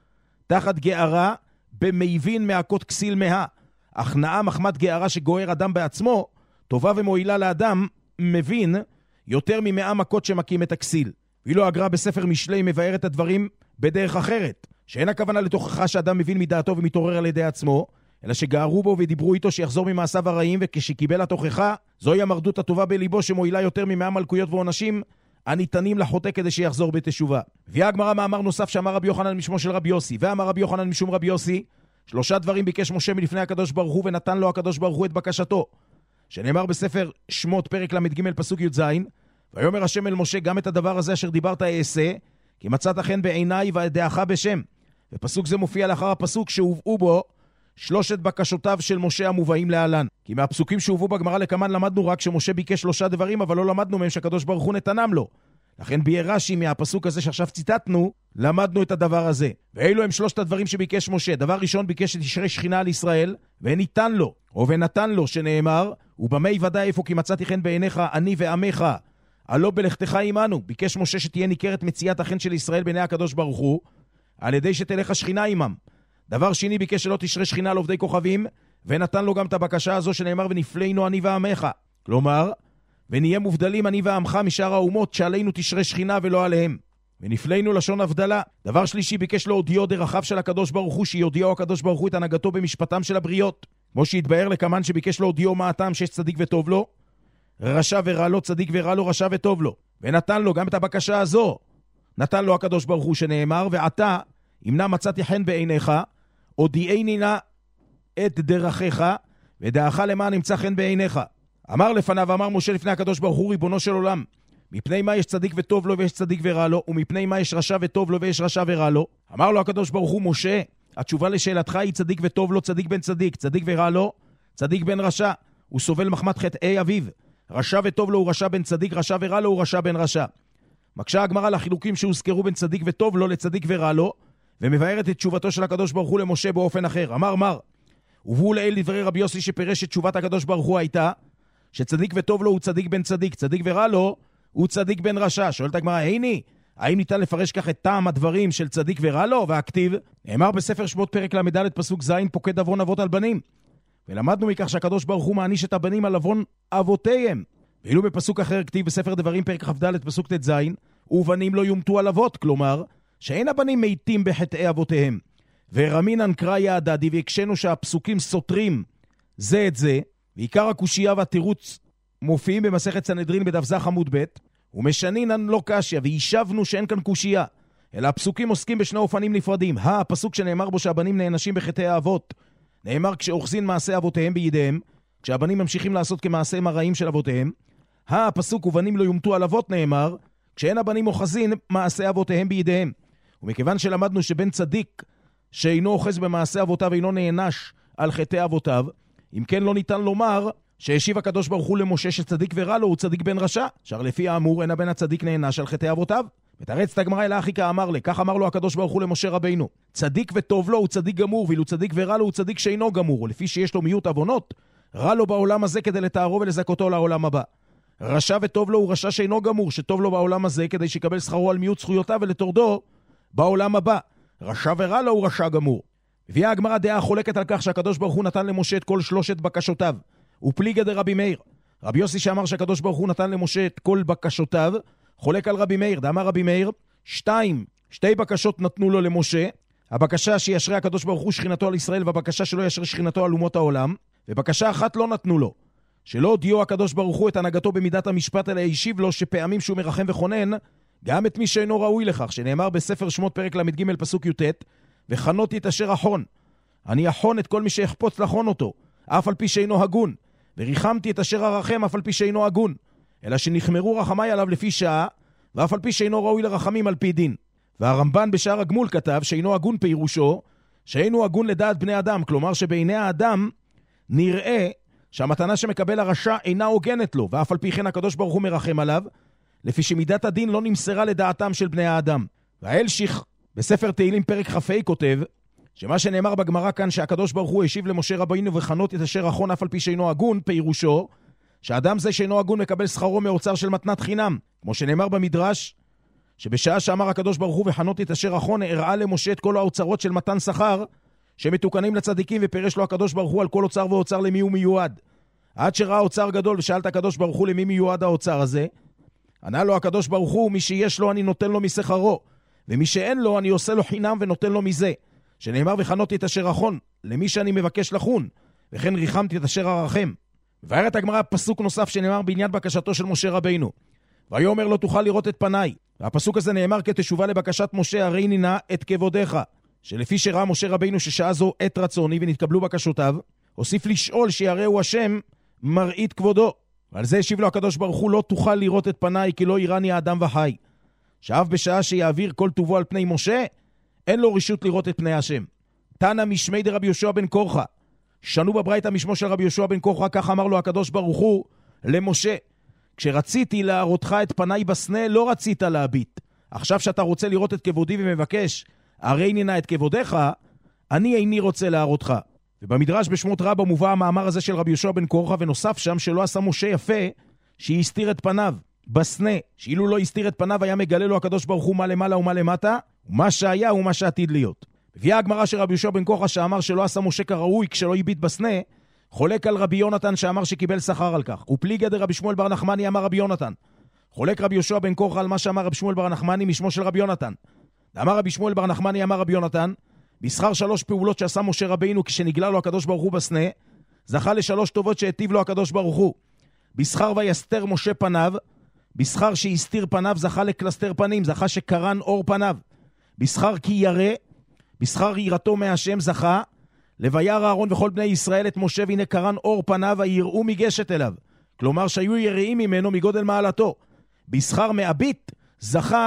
תחת גארה במייבין מעקות כסיל מאה. הכנעה מחמת גארה שגוער אדם בעצמו טובה ומועילה לאדם מבין יותר ממאה מכות שמקים את הכסיל. ואילו הגר"א בספר משלי מבאר את הדברים בדרך אחרת, שאין הכוונה לתוכחה שאדם מבין מדעתו ומתעורר על ידי עצמו, אלא שגערו בו ודיברו איתו שיחזור ממעשיו הרעים, וכשקיבל התוכחה, זוהי המרדות הטובה בליבו שמועילה יותר ממאה מלכויות ועונשים הניתנים לחוטא כדי שיחזור בתשובה. הביאה הגמרא מאמר נוסף שאמר רבי יוחנן משמו של רבי יוסי, ואמר רבי יוחנן משום רבי יוסי, שלושה דברים ביקש משה מלפני הקדוש ברוך הוא, ונתן לו הקדוש ברוך הוא את בקשתו, שנאמר בספר שמות פרק למ"ג פסוק י"ז, ויאמר השם אל משה, גם את הדבר הזה אשר דיברת אעשה, כי מצאת חן בעיניי ואדעך בשם. ופסוק זה מופיע לאחר הפסוק שהובאו בו שלושת בקשותיו של משה המובאים להלן. כי מהפסוקים שהובאו בגמרא לקמן למדנו רק שמשה ביקש שלושה דברים, אבל לא למדנו מהם שהקדוש ברוך הוא נתנם לו. לכן ביאר רש"י מהפסוק הזה שעכשיו ציטטנו, למדנו את הדבר הזה. ואלו הם שלושת הדברים שביקש משה. דבר ראשון, ביקש שתשרה שכינה על ישראל, וניתן לו, או ונתן לו, שנאמר, ובמי ודאי איפה כי מצאתי חן בעיניך, אני ועמך, הלא בלכתך עמנו. ביקש משה שתהיה ניכרת מציאת החן של ישראל בעיני הקדוש ברוך הוא, על ידי שתלך השכינה עמם. דבר שני, ביקש שלא תשרה שכינה על עובדי כוכבים, ונתן לו גם את הבקשה הזו שנאמר, ונפלנו אני ועמך. כלומר, ונהיה מובדלים אני ועמך משאר האומות, שעלינו תשרה שכינה ולא עליהם. ונפלנו לשון הבדלה. דבר שלישי, ביקש להודיעו דרכיו של הקדוש ברוך הוא, שיודיעו הקדוש ברוך הוא את הנהגתו במשפטם של הבריות. כמו שהתבאר לקמן שביקש להודיעו מה הטעם שיש צדיק וטוב לו, רשע ורע לו, צדיק ורע לו, רשע וטוב לו. ונתן לו גם את הבקשה הזו. נתן לו הקדוש ברוך הוא שנאמר, ועתה, אם נא מצאתי חן בעיניך, הודיעני נא את דרכיך, ודעך למען נמצא חן בעיניך. אמר לפניו, אמר משה לפני הקדוש ברוך הוא, ריבונו של עולם, מפני מה יש צדיק וטוב לו ויש צדיק ורע לו, ומפני מה יש רשע וטוב לו ויש רשע ורע לו? אמר לו הקדוש ברוך הוא, משה, התשובה לשאלתך היא צדיק וטוב לו, צדיק בן צדיק, צדיק ורע לו, צדיק בן רשע. הוא סובל מחמת חטאי אביו. רשע וטוב לו הוא רשע בן צדיק, רשע ורע לו הוא רשע בן רשע. מקשה הגמרא לחילוקים שהוזכרו בין צדיק וטוב לו לצדיק ורע לו, ומבארת את תשובתו של הקדוש ברוך הוא למשה באופן אחר. אמר מר, ובואו לאל דברי רבי יוסי שפרש את תשובת הקדוש ברוך הוא הייתה, שצדיק וטוב לו הוא צדיק בן צדיק, צדיק ורע לו הוא צדיק בן רשע. שואלת הגמרא, היני, האם ניתן לפרש כך את טעם הדברים של צדיק ורע לו? והכתיב, נאמר בספר שמות פרק למ"ד פסוק ז', פוקד עוון אבות על בנים. ולמדנו מכך שהקדוש ברוך הוא מעניש את הבנים על עוון אבותיהם. ואילו בפסוק אחר כתיב בספר דברים פרק כ"ד פסוק ט"ז, ובנים לא יומתו על אבות, כלומר שאין הבנים מתים בחטאי אבותיהם. ורמינן קראי הדדי, והקשנו שהפסוקים סותרים זה את זה, ועיקר הקושייה והתירוץ מופיעים במסכת סנהדרין בדף ז עמוד ב', ומשנינן לא קשיא, וישבנו שאין כאן קושייה, אלא הפסוקים עוסקים בשני אופנים נפרדים. הפסוק שנאמר בו שהבנים נענשים בחטאי האבות, נאמר כשאוחזין מעשה אבותיהם בידיהם, כשהבנים ממשיכים לעשות כמעשיהם הרעים של אבותיהם. הפסוק ובנים לא יומתו על אבות, נאמר כשאין הבנים אוחזין מעשה אבותיהם בידיהם. ומכיוון שלמדנו שבן צדיק שאינו אוחז במעשה אבותיו אינו נענש על חטאי אבותיו, אם כן לא ניתן לומר שהשיב הקדוש ברוך הוא למשה שצדיק ורע לו הוא צדיק בן רשע, שר לפי האמור אין הבן הצדיק נענש על חטאי אבותיו. ותרץ הגמרא אלא אחי כאמר לי, כך אמר לו הקדוש ברוך הוא למשה רבינו, צדיק וטוב לו הוא צדיק גמור, ואילו צדיק ורע לו הוא צדיק שאינו גמור, ולפי שיש לו מיעוט עוונות, רע לו בעולם הזה כדי לתארו ולזכותו לעולם הבא. רשע וטוב לו הוא רשע שאינו גמור, שטוב לו בעולם הזה כדי שיקבל שכרו על מיעוט זכויותיו ולתורדו בעולם הבא. רשע ורע לו הוא רשע גמור. הביאה הגמרא דעה חולקת על כך שהקדוש ברוך הוא נתן למשה את כל שלושת בקשותיו, ופליגא דרבי מאיר. רבי יוסי שאמר שהקדוש ברוך הוא נתן למשה את כל בקשותיו, חולק על רבי מאיר. דאמר רבי מאיר, שתיים, שתי בקשות נתנו לו למשה, הבקשה שישרה הקדוש ברוך הוא שכינתו על ישראל, והבקשה שלא ישרה שכינתו על אומות העולם, ובקשה אחת לא נתנו לו, שלא הודיעו הקדוש ברוך הוא את הנהגתו במידת המשפט, אלא השיב לו שפעמים שהוא מרחם וחונן, גם את מי שאינו ראוי לכך, שנאמר בספר שמות פרק למ"ג פסוק י"ט, וחנותי את אשר אחון, אני אחון את כל מי שאחפוץ לחון אותו, אף על פי שאינו הגון, וריחמתי את אשר הרחם אף על פי שאינו הגון, אלא שנחמרו רחמי עליו לפי שעה, ואף על פי שאינו ראוי לרחמים על פי דין. והרמב"ן בשער הגמול כתב שאינו הגון פירושו, שאינו הגון לדעת בני אדם, כלומר שבעיני האדם נראה שהמתנה שמקבל הרשע אינה הוגנת לו, ואף על פי כן הקדוש ברוך הוא מרחם עליו, לפי שמידת הדין לא נמסרה לדעתם של בני האדם. והאלשיך בספר תהילים פרק כ"ה כותב, שמה שנאמר בגמרא כאן שהקדוש ברוך הוא השיב למשה רבינו וחנות את אשר אחון אף על פי שאינו הגון, פירושו שאדם זה שאינו הגון מקבל שכרו מאוצר של מתנת חינם, כמו שנאמר במדרש שבשעה שאמר הקדוש ברוך הוא וחנות את אשר אחון, הראה למשה את כל האוצרות של מתן שכר שמתוקנים לצדיקים, ופירש לו הקדוש ברוך הוא על כל אוצר ואוצר למי הוא מיועד. עד שראה אוצר גדול ושאלת הקדוש ברוך הוא למי מיועד האוצר הזה, ענה לו הקדוש ברוך הוא, מי שיש לו אני נותן לו משכרו, ומי שאין לו אני עושה לו חינם ונותן לו מזה. שנאמר וחנותי את אשר אחון, למי שאני מבקש לחון, וכן ריחמתי את אשר ארחם. ובארת הגמרא פסוק נוסף שנאמר בעניין בקשתו של משה רבינו. ויאמר לא תוכל לראות את פניי. והפסוק הזה נאמר כתשובה לבקשת משה, הרי נא את כבודך. שלפי שראה משה רבינו ששעה זו עת רצוני ונתקבלו בקשותיו, הוסיף לשאול שיראהו השם מראית כבודו. ועל זה השיב לו הקדוש ברוך הוא, לא תוכל לראות את פניי כי לא יראני האדם וחי. שאף בשעה שיעביר כל טובו על פני משה, אין לו רשות לראות את פני השם. תנא משמי דרבי יהושע בן קורחה. שנו בברייתא משמו של רבי יהושע בן קורחה, כך אמר לו הקדוש ברוך הוא למשה, כשרציתי להראותך את פניי בסנה, לא רצית להביט. עכשיו שאתה רוצה לראות את כבודי ומבקש, הרי נא את כבודך, אני איני רוצה להראותך. ובמדרש בשמות רבא מובא המאמר הזה של רבי יהושע בן קורחה, ונוסף שם שלא עשה משה יפה שהסתיר את פניו בסנה, שאילו לא הסתיר את פניו היה מגלה לו הקדוש ברוך הוא מה למעלה ומה למטה, ומה שהיה ומה שעתיד להיות. הביאה הגמרא של רבי יהושע בן קורחה שאמר שלא עשה משה כראוי כשלא הביט בסנה, חולק על רבי יונתן שאמר שקיבל שכר על כך. ופליגי דרבי שמואל בר נחמני אמר רבי יונתן. חולק רבי יהושע בן קורחה על מה שאמר רבי שמואל בר נחמני משמו של רבי יונתן. אמר רבי שמואל בר נחמני אמר רבי יונתן, בשכר שלוש פעולות שעשה משה רבינו כשנגלה לו הקדוש ברוך הוא בסנה, זכה לשלוש טובות שהטיב לו הקדוש ברוך הוא. בשכר ויסתר משה פניו, בשכר שהסתיר פניו זכה לקלסתר פנים, זכה שקרן אור פניו. בשכר כי ירא, בשכר יראתו מהשם זכה, לויר אהרון וכל בני ישראל את משה, והנה קרן אור פניו היראו מגשת אליו. כלומר שהיו יראים ממנו מגודל מעלתו. בשכר מהביט זכה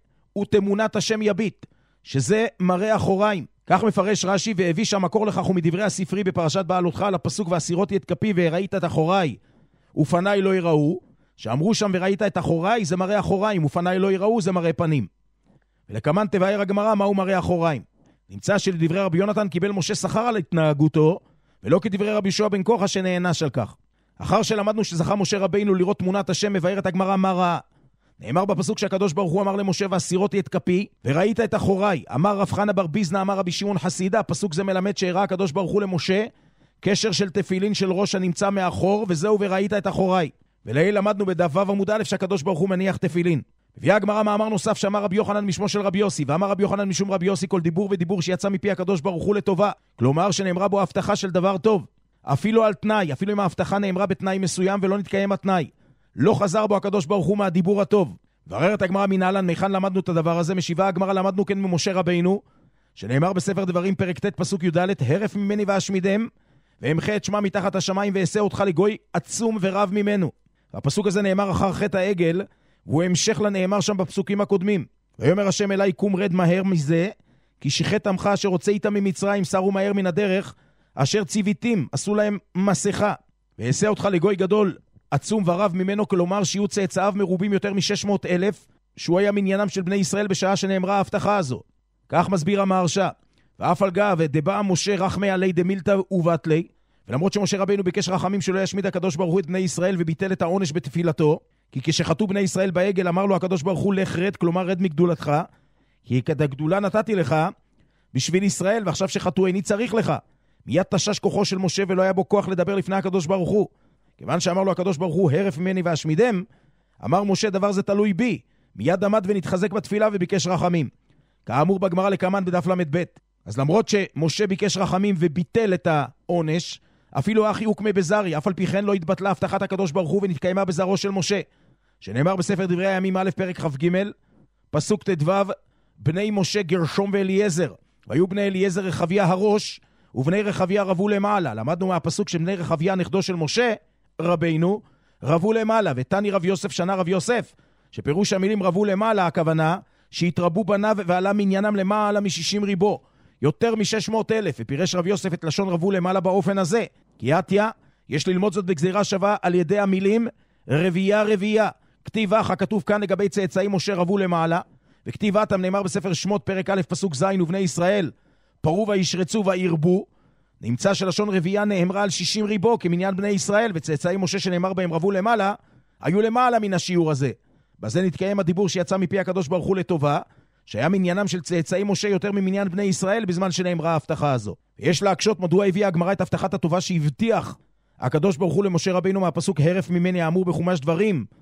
לתמונת השם יביט, שזה מראה אחוריים. כך מפרש רש"י, והביא שהמקור לכך הוא מדברי הספרי בפרשת בעלותך על הפסוק והסירותי את כפי וראית את אחוריי ופניי לא יראו, שאמרו שם וראית את אחוריי זה מראה אחוריים ופניי לא יראו זה מראה פנים. ולכמן תבאר הגמרא מהו מראה אחוריים. נמצא שלדברי רבי יונתן קיבל משה שכר על התנהגותו, ולא כדברי רבי יהושע בן קורחה שנענש על כך. אחר שלמדנו שזכה משה רבינו לראות תמונת השם, מבארת הגמרא מה ראה. נאמר בפסוק שהקדוש ברוך הוא אמר למשה והסירותי את כפי וראית את אחוריי. אמר רב חנה בר ביזנא אמר רבי שמעון חסידה, פסוק זה מלמד שהראה הקדוש ברוך הוא למשה קשר של תפילין של ראש הנמצא מאחור, וזהו וראית את אחוריי. ולעיל למדנו בדף ו' עמוד א' שהקדוש ברוך הוא מניח תפילין. הביאה הגמרא מאמר נוסף שאמר רבי יוחנן משמו של רבי יוסי, ואמר רבי יוחנן משום רבי יוסי כל דיבור ודיבור שיצא מפי הקדוש ברוך הוא לטובה, כלומר שנאמרה בו הבטחה של דבר טוב, אפילו על תנאי, אפילו אם ההבטחה נאמרה בתנאי מסוים ולא נתקיים התנאי, לא חזר בו הקדוש ברוך הוא מהדיבור הטוב. ועררת הגמרא מנהלן, מכאן למדנו את הדבר הזה? משיבה הגמרא למדנו כן ממשה רבינו, שנאמר בספר דברים פרק ט' פסוק י"ד, הרף ממני ואשמידם ואמחה את שמה מתחת השמיים ואעשה אותך לגוי עצום ורב ממנו. הפסוק הזה נאמר אחר חטא העגל, והוא המשך לנאמר שם בפסוקים הקודמים. ויאמר השם אליי קום רד מהר מזה, כי שיחת עמך אשר רוצה איתם ממצרים סרו מהר מן הדרך, אשר ציוויתים עשו להם מסכה, ואעשה אותך לגוי גדול עצום ורב ממנו, כלומר שיהיו צאצאיו מרובים יותר מ-שש מאות אלף, שהוא היה מניינים של בני ישראל בשעה שנאמרה ההבטחה הזו. כך מסביר המהרש"א. ואף על גב דבא משה רחמי עלי דמילתא ובטלי, ולמרות שמשה רבינו ביקש רחמים שלא ישמיד הקדוש ברוך הוא את בני ישראל וביטל את העונש בתפילתו, כי כשחטאו בני ישראל בעגל אמר לו הקדוש ברוך הוא לך רד, כלומר רד מגדולתך, כי את הגדולה נתתי לך בשביל ישראל, ועכשיו שחטאו איני צריך לך. מיד תשש כוחו של משה ולא היה בו כוח לדבר לפני הקדוש ברוך הוא. כיוון שאמר לו הקדוש ברוך הוא הרף ממני ואשמידם, אמר משה דבר זה תלוי בי, מיד עמד ונתחזק בתפילה וביקש רחמים. כאמור בגמרא לקמן בדף למד ב'. אז למרות שמשה ביקש רחמים וביטל את העונש, אפילו אחי הוקמה בזרי, אף על פי כן לא התבטלה הבטחת הקדוש ברוך הוא ונתקיימה בזרו של משה, שנאמר בספר דברי הימים א' פרק כ"ג פסוק ט"ו, בני משה גרשום ואליעזר, והיו בני אליעזר רחביה הראש ובני רחביה רבו למעלה. למדנו מהפסוק שבני רחביה נכדו של משה רבינו רבו למעלה, ותני רב יוסף שנה רב יוסף, שפירוש המילים רבו למעלה הכוונה שהתרבו בניו ועלה מניינם למעלה מ-שישים ריבו, יותר מ-שש מאות אלף, ופירש רב יוסף את לשון רבו למעלה באופן הזה. כי עתיה, יש ללמוד זאת בגזירה שווה על ידי המילים רבייה רבייה. כתיב אח הכתוב כאן לגבי צאצאי משה רבו למעלה, וכתיב אתם נאמר בספר שמות פרק א' פסוק ז' ובני ישראל פרו וישרצו וירבו, נמצא שלשון רבייה נאמרה על שישים ריבו כמניין בני ישראל, וצאצאי משה שנאמר בהם רבו למעלה היו למעלה מן השיעור הזה. בזה נתקיים הדיבור שיצא מפי הקדוש ברוך הוא לטובה, שהיה מניינם של צאצאי משה יותר ממניין בני ישראל בזמן שנאמרה ההבטחה הזו. ויש להקשות מדוע הביאה הגמרא את הבטחת הטובה שהבטיח הקדוש ברוך הוא למשה רבינו מהפסוק הרף ממני האמור בחומש דברים,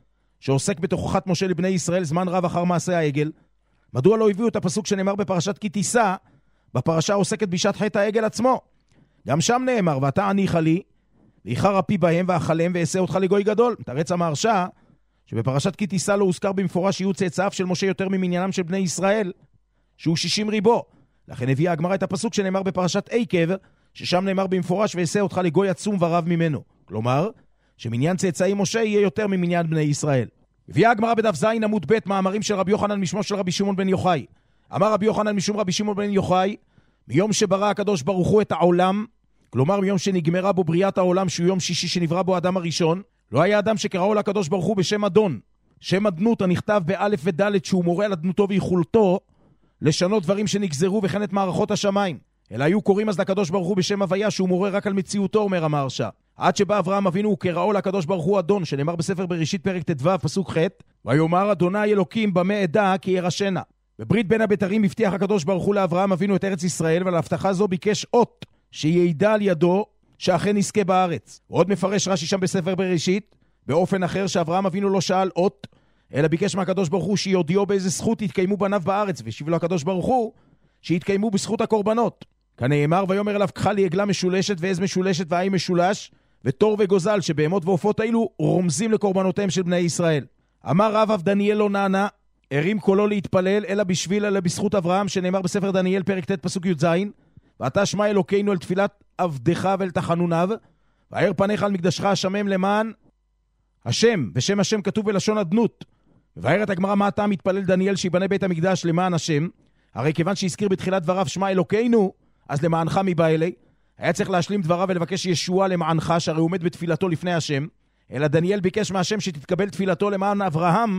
שעוסק בתוכחת משה לבני ישראל זמן רב אחר מעשה העגל? מדוע לא הביאו את הפסוק שנאמר בפרשת כי תישא, בפרשה עוסקת בשעת חטא העגל עצמו? גם שם נאמר, ואתה עניך לי, ואיחר אפי בהם ואכלם ואעשה אותך לגוי גדול. תרץ המהרש"א שבפרשת כי תישא לא הוזכר במפורש שיהיו צאצאיו של משה יותר ממניינם של בני ישראל, שהוא שישים ריבו. לכן הביאה הגמרא את הפסוק שנאמר בפרשת עקב, ששם נאמר במפורש ואעשה אותך לגוי עצום ורב ממנו. כלומר, שמניין צאצאי משה יהיה יותר ממניין בני ישראל. הביאה הגמרא בדף ז עמוד ב' מאמרים של רבי יוחנן משמו של רבי שמעון בן יוחאי. אמר רבי יוחנן משום רבי שמעון בן יוחאי, מיום שברא הקדוש ברוך הוא את העולם, כלומר מיום שנגמרה בו בריאת העולם, שהוא יום שישי שנברא בו האדם הראשון, לא היה אדם שקראו לקדוש ברוך הוא בשם אדון, שם אדנות הנכתב באלף ודלת, שהוא מורה על אדנותו ויכולתו לשנות דברים שנגזרו וכן את מערכות השמיים, אלא היו קוראים אז לקדוש ברוך הוא בשם הוויה, שהוא מורה רק על מציאותו, אומר המהרש"א. עד שבא אברהם אבינו וקראו לקדוש ברוך הוא אדון, שנאמר בספר בראשית פרק ט"ו פסוק ח', ויאמר אדוני אלוקים במה אדע כי ירשנה. בברית בין הבתרים הבטיח הקדוש ברוך הוא לאברהם אבינו את ארץ ישראל, ועל הבטחה זו ביקש אות שיעידה על ידו שאכן נזכה בארץ. עוד מפרש רש"י שם בספר בראשית באופן אחר, שאברהם אבינו לא שאל אות, אלא ביקש מהקדוש ברוך הוא שיודיעו באיזה זכות יתקיימו בניו בארץ, והשיב לו הקדוש ברוך הוא שיתקיימו בזכות הקורבנות. כנאמר, ויאמר אליו קחה לי עגלה משולשת ועז משולשת ועי משולש ותור וגוזל, שבהמות ועופות האלו רומזים לקורבנותיהם של בני ישראל. אמר רב אב דניאל לא נענה, הרים קולו להתפלל, אלא בשביל אלא בזכות אברהם, שנאמר בספר דניאל פרק ט' פסוק י"ז, ואתה שמע אלוקינו אל תפילת עבדך ואל תחנוניו, והאר פניך על מקדשך השמם למען השם, ושם השם כתוב בלשון אדנות. ובארת הגמרא, מה אתה מתפלל דניאל שיבנה בית המקדש למען השם? הרי כיוון שהזכיר בתחילת דבריו שמע אלוקינו, אז למענך מבא אלי. היה צריך להשלים דבריו ולבקש ישועה למענך, שהרי הוא עומד בתפילתו לפני השם. אלא דניאל ביקש מהשם שתתקבל תפילתו למען אברהם,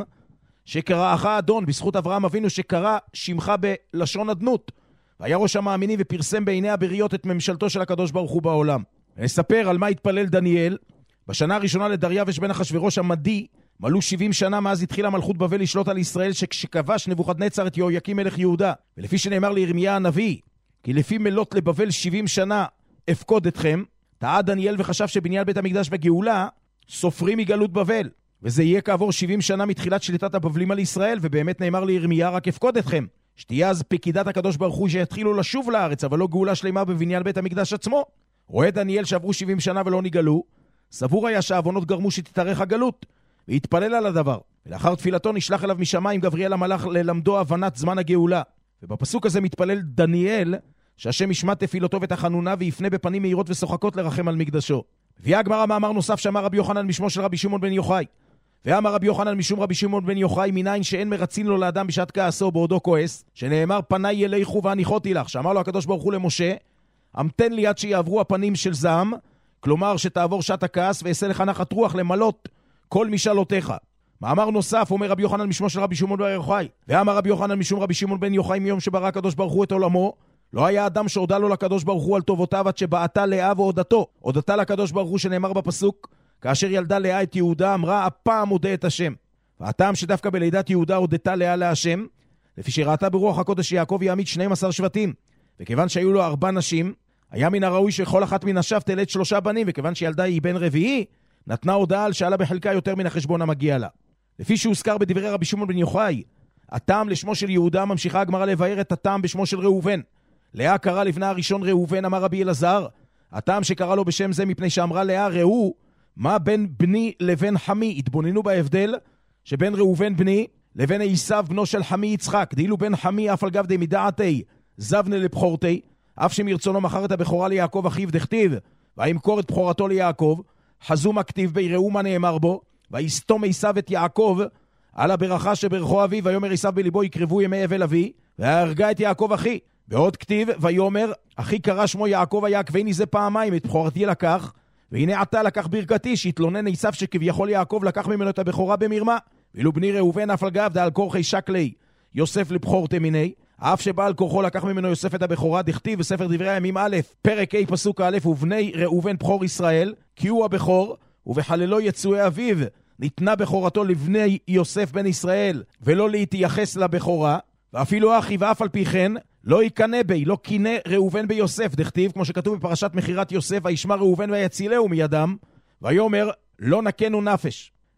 שקראך אדון, בזכות אברהם אבינו שקרא שמך בלשון אדנות. והיה ראש המאמינים ופרסם בעיני הבריות את ממשלתו של הקדוש ברוך הוא בעולם. נספר על מה התפלל דניאל. בשנה הראשונה לדריווש בן אחשוורוש המדי, מלאו שבעים שנה מאז התחילה מלכות בבל לשלוט על ישראל, שכשכבש נבוכדנצר את יהויקים מלך יהודה. ולפי שנאמר לירמיה הנביא, כי לפי מלות לבבל שבעים שנה אפקוד אתכם, טעה דניאל וחשב שבניין בית המקדש בגאולה סופרים מגלות בבל, וזה יהיה כעבור שבעים שנה מתחילת שליטת הבבלים על ישראל, ובאמת נאמר לירמיה רק אפקוד אתכם, שתהיה אז פקידת הקדוש ברוך הוא שיתחילו לשוב לארץ, אבל לא גאולה שלמה בבניין בית המקדש עצמו. רואה דניאל שעברו שבעים שנה ולא נגלו, סבור היה שהעוונות גרמו שתתארך הגלות, והתפלל על הדבר. ולאחר תפילתו נשלח אליו משמיים גבריאל המלאך ללמדו הבנת זמן הגאולה. ובפסוק הזה מתפלל דניאל שהשם ישמע תפילתו ותחנונה ויפנה בפנים מהירות ושוחקות לרחם על מקדשו. הביאה הגמרא מאמר נוסף שאמר רבי יוחנן משמו של רבי שמעון בן יוחאי. ואמר רבי יוחנן משום רבי שמעון בן יוחאי, מניין שאין מרצין לו לאדם בשעת כעסו בעודו כועס, שנאמר פניי אליכו והניחותי לך, שאמר לו הקדוש ברוך הוא למשה, המתן לי עד שיעברו הפנים של זעם, כלומר שתעבור שעת הכעס, ועשה לך נחת רוח למלות כל משאלותיך. מאמר נוסף אומר רבי יוחנן משמו של רבי שמעון בן יוחאי, ואמר רבי יוחנן משום רבי שמעון בן יוחאי, מיום שברא הקדוש ברוך הוא את עולמו, לא היה אדם שהודע לו לקדוש ברוך הוא על טובותיו עד שבעתה לאה והודתו. הודתה לקדוש ברוך הוא שנאמר בפסוק, כאשר ילדה לאה את יהודה אמרה הפעם הודה את השם. והטעם שדווקא בלידת יהודה הודתה לאה להשם, לפי שראתה ברוח הקודש יעקב יעמיד שנים עשר שבטים, וכיוון שהיו לו ארבע נשים, היה מן הראוי שכל אחת מן השבט תלד שלושה בנים, וכיוון שילדה היא בן רביעי, נתנה הודעה על שעלה בחלקה יותר מן החשבון המגיע לה. לפי שהוזכר בדברי רבי שמעון בן יוחאי, הטעם לשמו של יהודה, ממשיכה הגמרא לבאר את הטעם בשמו של ראובן. לאה קרא לבנה הראשון ראובן, אמר רבי אלעזר, הטעם שקרא לו בשם זה מפני שאמרה לאה, ראו מה בין בני לבין חמי. התבוננו בהבדל שבין ראובן בני לבין עשיו בנו של חמי יצחק. דאילו בן חמי אף על גב דמידעתי זבנה לבחורתי, אף שמרצונו מכר את הבכורה ליעקב אחיו, דכתיב וימכור את בכורתו ליעקב. חזו מכתיב בי, ראו מה נאמר בו, ויסתום עשיו את יעקב על הברכה שברכו אבי, ויאמר עשיו בליבו יקרבו ימי אבל אבי, והרגה את יעקב אחי. ועוד כתיב ויאמר אחי קרא שמו יעקב היעקבני זה פעמיים, את בכורתי לקח, והנה עתה לקח ברכתי, שהתלונן עשיו שכביכול יעקב לקח ממנו את הבכורה במרמה. ואילו בני ראובן אף על גב דעל כורחי שקלי יוסף לבכורתי מיני, אף שבעל כורחו לקח ממנו יוסף את הבכורה, דכתיב בספר דברי הימים א' פרק ה' פסוק א', ובני ראובן בכור ישראל כי הוא הבכור, ובחללו יצואי אביו ניתנה בכורתו לבני יוסף בן ישראל, ולא להתייחס לבכורה. ואפילו אחי ואף על פי כן לא יקנה בי, לא קינא ראובן ביוסף, דכתיב כמו שכתוב בפרשת מחירת יוסף, וישמע ראובן ויצילהו מידם, ויאמר לא נקנו נפש.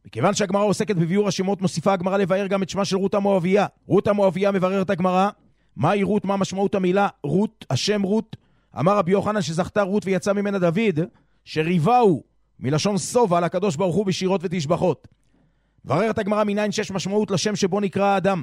מכיוון שהגמרא עוסקת בביאור השמות, מוסיפה הגמרא לבאר גם את שמה של רות המואביה. רות המואביה מבררת הגמרא, מהי רות, מה משמעות המילה רות, השם רות? אמר רבי יוחנן שזכתה רות ויצא ממנה דוד, שריבהו מלשון סובה לקדוש ברוך הוא בשירות ותשבחות. מבררת הגמרא מניין שיש משמעות לשם שבו נקרא האדם.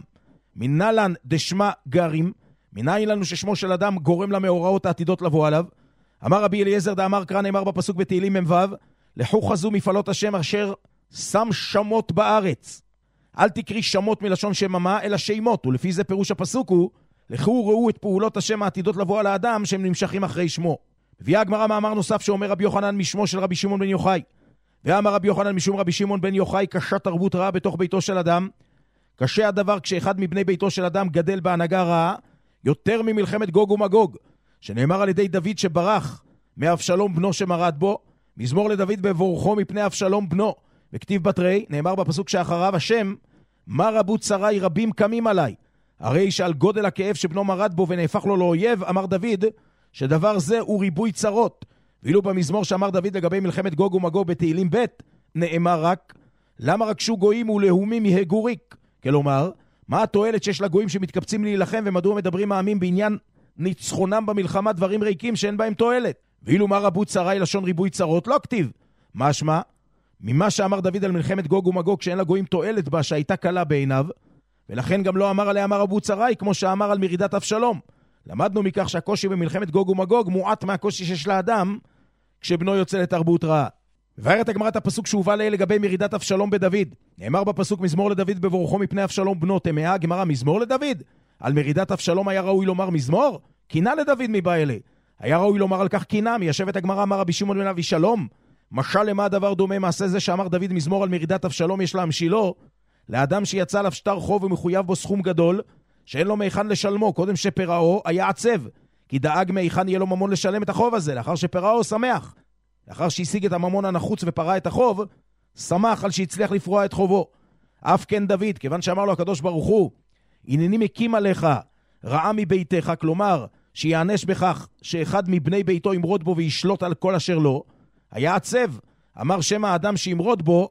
מנלן דשמה גרים, מניין לנו ששמו של אדם גורם למאורעות העתידות לבוא עליו. אמר רבי אליעזר דאמר קרא, נאמר בפסוק בתהילים מ"ו, לכו חזו מפעלות השם אשר שם שמות בארץ. אל תקרי שמות מלשון שממה, אלא שימות, ולפי זה פירוש הפסוק הוא, לכו ראו את פעולות השם העתידות לבוא על האדם שהם נמשכים אחרי שמו. הביאה הגמרא מאמר נוסף שאומר רבי יוחנן משמו של רבי שמעון בן יוחאי. ואמר רבי יוחנן משום רבי שמעון בן יוחאי, קשה תרבות רעה בתוך ביתו של אדם. קשה הדבר כשאחד מבני ביתו של אדם גדל בהנהגה רעה, יותר ממלחמת גוג ומגוג, שנאמר על ידי דוד שברח מאבשלום בנו שמרד בו, מזמור לדוד בבורחו מפני אבשלום בנו, וכתיב בתרי, נאמר בפסוק שאחריו, השם, מה רבו צרי רבים קמים עליי, הרי שעל גודל הכאב שבנו מרד בו ונהפך לו לאויב, אמר דוד, שדבר זה הוא ריבוי צרות. ואילו במזמור שאמר דוד לגבי מלחמת גוג ומגוג בתהילים ב', נאמר רק, למה רכשו גויים ולהומים יהגו ריק? כלומר, מה התועלת שיש לגויים שמתקבצים להילחם, ומדוע מדברים העמים בעניין ניצחונם במלחמה דברים ריקים שאין בהם תועלת? ואילו מה רבו צרי לשון ריבוי צרות? לא כתיב. משמע, ממה שאמר דוד על מלחמת גוג ומגוג שאין לגויים תועלת בה שהייתה קלה בעיניו, ולכן גם לא אמר עליה מה רבו צרי כמו שאמר על מרידת אבשלום. למדנו מכך שהקושי במלחמת גוג ומגוג מועט מהקושי שיש לאדם כשבנו יוצא לתרבות רעה. מבארת הגמרא את הפסוק שהובא לעיל לגבי מרידת אבשלום בדוד. נאמר בפסוק מזמור לדוד בבורחו מפני אבשלום בנו, תמהה הגמרא מזמור לדוד. על מרידת אבשלום היה ראוי לומר מזמור? קינה לדוד מבא אלי. היה ראוי לומר על כך קינה. מיישבת הגמרא אמר רבי שמעון בן אבי שלום, משל למה הדבר דומה? מעשה זה שאמר דוד מזמור על מרידת אבשלום יש להמשילו, לאדם שיצא עליו שטר חוב ומחויב בו סכום גדול, שאין לו מיכן לשלמו, קודם שפרעו היה עצב, כי דאג מיכן יהיה לו ממון לשלם את החוב הזה. לאחר שפרעו שמח, לאחר שהשיג את הממון הנחוץ ופרע את החוב, שמח על שהצליח לפרוע את חובו. אף כן דוד, כיוון שאמר לו הקדוש ברוך הוא, הנני מקים עליך רעה מביתך, כלומר שיענש בכך שאחד מבני ביתו ימרוד בו וישלוט על כל אשר לו, היה עצב, אמר שם האדם שימרוד בו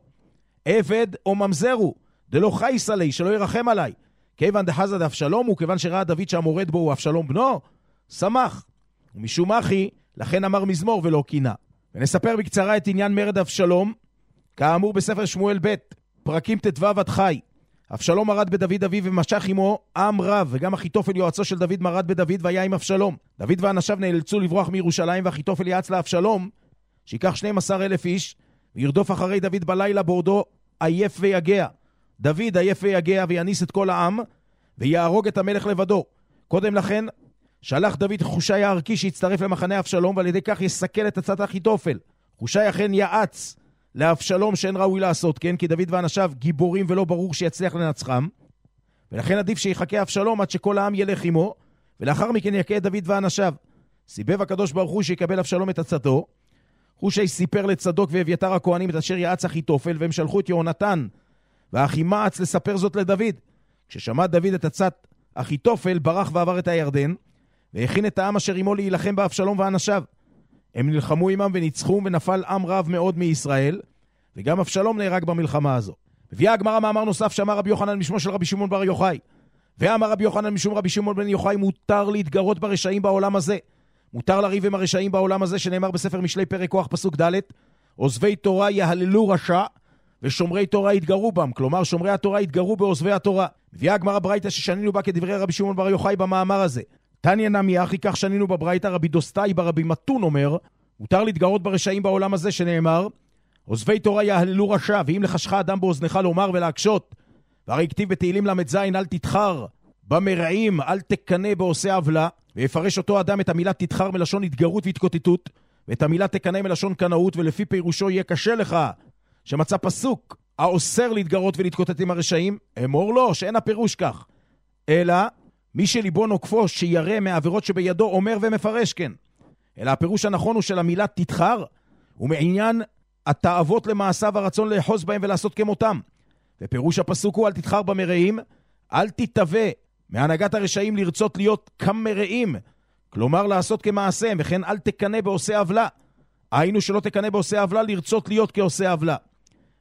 עבד או ממזרו, דלא חייס עלי, שלא ירחם עליי. כיוון דחזה דאבשלום, וכיוון שראה דוד שהמורד בו הוא אבשלום בנו, שמח. ומשום אחי, לכן אמר מזמור ולא קינה. ונספר בקצרה את עניין מרד אבשלום, כאמור בספר שמואל ב', פרקים ט"ו עד חי. אבשלום מרד בדוד אביו ומשך עמו עם רב, וגם אחיתופל יועצו של דוד מרד בדוד והיה עם אבשלום. דוד ואנשיו נאלצו לברוח מירושלים, ואחיתופל יעץ לאבשלום שיקח שנים עשר אלף איש וירדוף אחרי דוד בלילה בעודו עייף ויגע. דוד עייף ויגע ויניס את כל העם ויהרוג את המלך לבדו. קודם לכן שלח דוד חושי הערכי שהצטרף למחנה אבשלום, ועל ידי כך יסכל את עצת אחיתופל. חושי אכן יעץ לאבשלום שאין ראוי לעשות כן, כי דוד ואנשיו גיבורים ולא ברור שיצליח לנצחם, ולכן עדיף שיחכה אבשלום עד שכל העם ילך עמו, ולאחר מכן יכה את דוד ואנשיו. סיבב הקדוש ברוך הוא שיקבל אבשלום את עצתו. חושי סיפר לצדוק ואביתר הכהנים את אשר יעץ אחיתופל, והם שלחו את יהונתן ואחימעץ לספר זאת לדוד. כששמע דוד את עצת אחיתופל, ברח ועבר את הירדן, והכין את העם אשר עמו להילחם באבשלום ואנשיו. הם נלחמו עמם וניצחו, ונפל עם רב מאוד מישראל, וגם אבשלום נהרג במלחמה הזו. מביאה הגמרא מאמר נוסף שאמר רבי יוחנן משמו של רבי שמעון בר יוחאי. ואמר רבי יוחנן משום רבי שמעון בן יוחאי, מותר להתגרות ברשעים בעולם הזה. מותר לריב עם הרשעים בעולם הזה, שנאמר בספר משלי פרק כוח פסוק ד', עוזבי תורה יהללו רשע, ושומרי תורה יתגרו בם. כלומר, שומרי התורה יתגרו בעוזבי התורה. מביאה הגמרא ברייתא ששנינו בה כדברי רבי שמעון בר יוחאי במאמר הזה. תניא נמי אחי, כך שנינו בברייתא, רבי דוסטאי ברבי מתון אומר, מותר להתגרות ברשעים בעולם הזה, שנאמר, עוזבי תורה יהללו רשע, ואם לחשך אדם באוזנך לומר ולהקשות, והרי כתיב בתהילים למ"ז, אל תתחר במרעים, אל תקנה בעושה עוולה, ויפרש אותו אדם את המילה תתחר מלשון התגרות והתקוטטות, ואת המילה תקנה מלשון קנאות, ולפי פירושו יהיה קשה לך שמצא פסוק האוסר להתגרות ולהתקוטט עם הרשעים, אמור לו שאין הפירוש כך, אלא מי שליבו נוקפו שירא מהעבירות שבידו אומר ומפרש כן. אלא הפירוש הנכון הוא של המילה תתחר, ומעניין התאוות למעשיו הרצון לאחוז בהם ולעשות כמותם. ופירוש הפסוק הוא אל תתחר במרעים, אל תתווה מהנהגת הרשעים לרצות להיות כמרעים, כלומר לעשות כמעשיהם, וכן אל תקנה בעושה עוולה, היינו שלא תקנה בעושה עוולה לרצות להיות כעושה עוולה.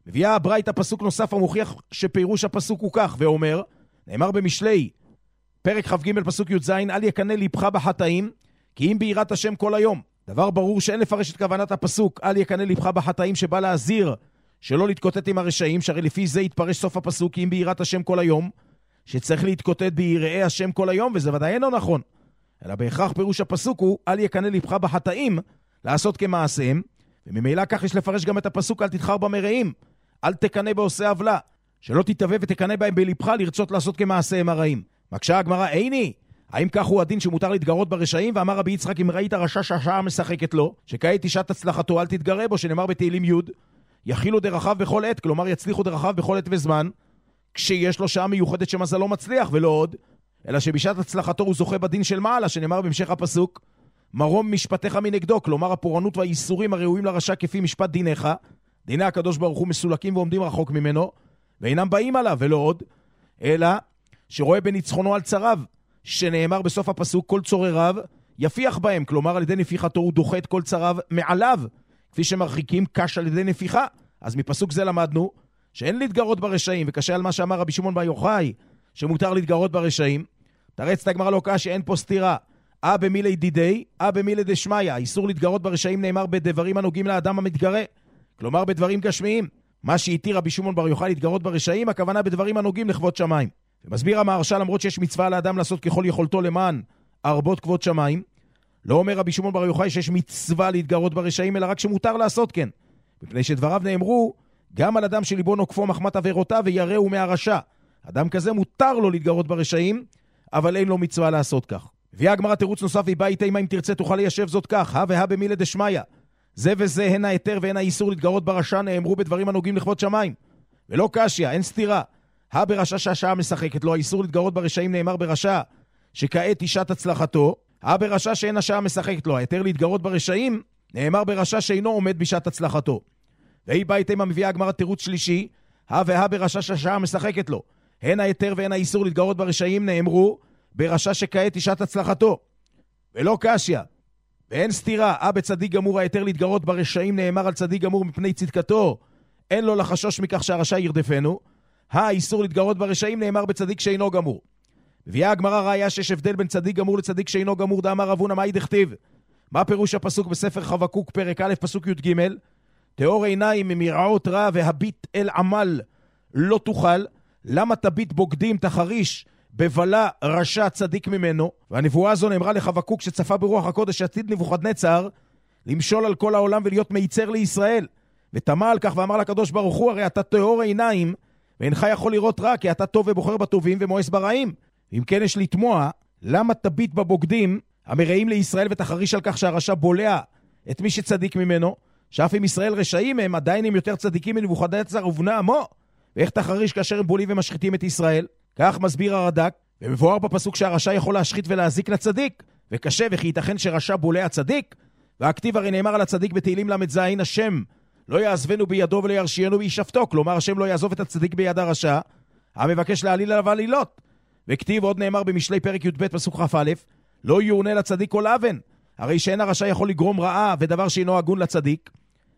מביאה הברייתא פסוק נוסף המוכיח שפירוש הפסוק הוא כך, ואומר, נאמר במשלי, פרק כ"ג פסוק י"ז, אל יקנא ליבך בחטאים, כי אם ביראת השם כל היום. דבר ברור שאין לפרש את כוונת הפסוק, אל יקנא ליבך בחטאים, שבא להזהיר שלא להתקוטט עם הרשעים, שהרי לפי זה יתפרש סוף הפסוק, כי אם ביראת השם כל היום, שצריך להתקוטט ביראי השם כל היום, וזה ודאי אינו נכון. אלא בהכרח פירוש הפסוק הוא, אל יקנא ליבך בחטאים, לעשות כמעשיהם, וממילא כך יש לפרש גם את הפסוק, אל תתחר במרעים, אל תקנא בעושי עוולה, שלא תתאווה ותקנא בהם בלבך לרצות לעשות כמעשיהם הרעים. מקשה הגמרא, איני, האם כך הוא הדין שמותר להתגרות ברשעים? ואמר רבי יצחק, אם ראית רשע שהשעה משחקת לו, שכעת תשעת הצלחתו, אל תתגרה בו, שנאמר בתהילים י' יכילו דרכיו בכל עת, כלומר יצליחו דרכיו בכל עת וזמן, כשיש לו שעה מיוחדת שמזלו מצליח, ולא עוד, אלא שבשעת הצלחתו הוא זוכה בדין של מעלה, שנאמר בהמשך הפסוק, מרום משפטיך מנגדו, כלומר הפורענות והאיסורים הראויים לרשע כפי משפט דיניך, דיני הקדוש ברוך הוא מסולקים ועומדים רחוק ממנו, ואינם באים עליו, ולא עוד, אלא שרואה בניצחונו על צריו, שנאמר בסוף הפסוק, כל צורריו יפיח בהם, כלומר על ידי נפיחתו הוא דוחה את כל צריו מעליו, כפי שמרחיקים קש על ידי נפיחה. אז מפסוק זה למדנו שאין להתגרות ברשעים, וקשה על מה שאמר רבי שמעון בר יוחאי, שמותר להתגרות ברשעים. תרץ תגמר לו קש שאין פה סתירה, אה במילי דידי, אה במילי דשמיא. איסור להתגרות ברשעים נאמר בדברים הנוגעים לאדם המתגרה, כלומר בדברים גשמיים. מה שהתיר רבי שמעון בר יוחאי להתגרות ברשעים, הכוונה בדברים הנוגעים לכבוד שמיים. ומסביר המהרש"א, למרות שיש מצווה לאדם לעשות ככל יכולתו למען הרבות כבוד שמיים, לא אומר רבי שמעון בר יוחאי שיש מצווה להתגרות ברשעים, אלא רק שמותר לעשות כן, מפני שדבריו נאמרו גם על אדם שליבו נוקפו מחמת עבירותיו ויראו מהרשע. אדם כזה מותר לו להתגרות ברשעים, אבל אין לו מצווה לעשות כך. הביאה הגמרא תירוץ נוסף, והיא באה איתה, אם תרצה תוכל ליישב זאת כך, הא והא במילי דשמיא, זה וזה הן ההיתר והן האיסור להתגרות ברשע נאמרו בדברים הנוגעים לכבוד שמיים, ולא קשיא, אין סתירה. הא ברשע שהשעה משחקת לו, האיסור להתגרות ברשעים נאמר ברשע שכעת תשעת הצלחתו, הא ברשע שאין השעה משחקת לו, ההיתר להתגרות ברשעים נאמר ברשע שאינו עומד בשעת הצלחתו. והיא באה איתה, מביאה הגמרא תירוץ שלישי, הא והא ברשע שהשעה משחקת לו, הן ההיתר והן האיסור להתגרות ברשעים נאמרו ברשע שכעת תשעת הצלחתו, ולא קשיא, ואין סתירה. הא בצדיק גמור ההיתר להתגרות ברשעים נאמר על צדיק גמור מפני צדקתו, אין לו לחשוש מכך שהרשע ירדפנו. האיסור להתגרות ברשעים נאמר בצדיק שאינו גמור. מביאה הגמרא ראיה שיש הבדל בין צדיק גמור לצדיק שאינו גמור. דאמר רב הונא מאי דכתיב, מה פירוש הפסוק בספר חבקוק פרק א' פסוק י"ג, תאור עיניים ממראות רע והביט אל עמל לא תוכל, למה תביט בוגדים תחריש בבלה רשע צדיק ממנו? והנבואה הזו נאמרה לחבקוק שצפה ברוח הקודש עתיד נבוכדנצר למשול על כל העולם ולהיות מייצר לישראל, ותמה על כך ואמר לקדוש ברוך הוא, הרי אתה תאור עיניים ואינך יכול לראות רע, כי אתה טוב ובוחר בטובים ומואס ברעים. אם כן יש לתמוע, למה תביט בבוגדים המרעים לישראל ותחריש על כך שהרשע בולע את מי שצדיק ממנו, שאף אם ישראל רשעים הם עדיין הם יותר צדיקים מנבוכדנצר ובני עמו, ואיך תחריש כאשר הם בולים ומשחיתים את ישראל? כך מסביר הרד"ק, ומבואר בפסוק שהרשע יכול להשחית ולהזיק לצדיק, וקשה וכי ייתכן שרשע בולע צדיק, והכתיב הרי נאמר על הצדיק בתהילים למד זין, השם לא יעזבנו בידו ולא ירשיענו בישפטו, כלומר השם לא יעזוב את הצדיק ביד הרשע המבקש להעליל עליו עלילות. וכתיב עוד נאמר במשלי פרק י"ב פסוק כ"א, לא יעונה לצדיק כל אבן, הרי שאין הרשע יכול לגרום רעה ודבר שאינו הגון לצדיק,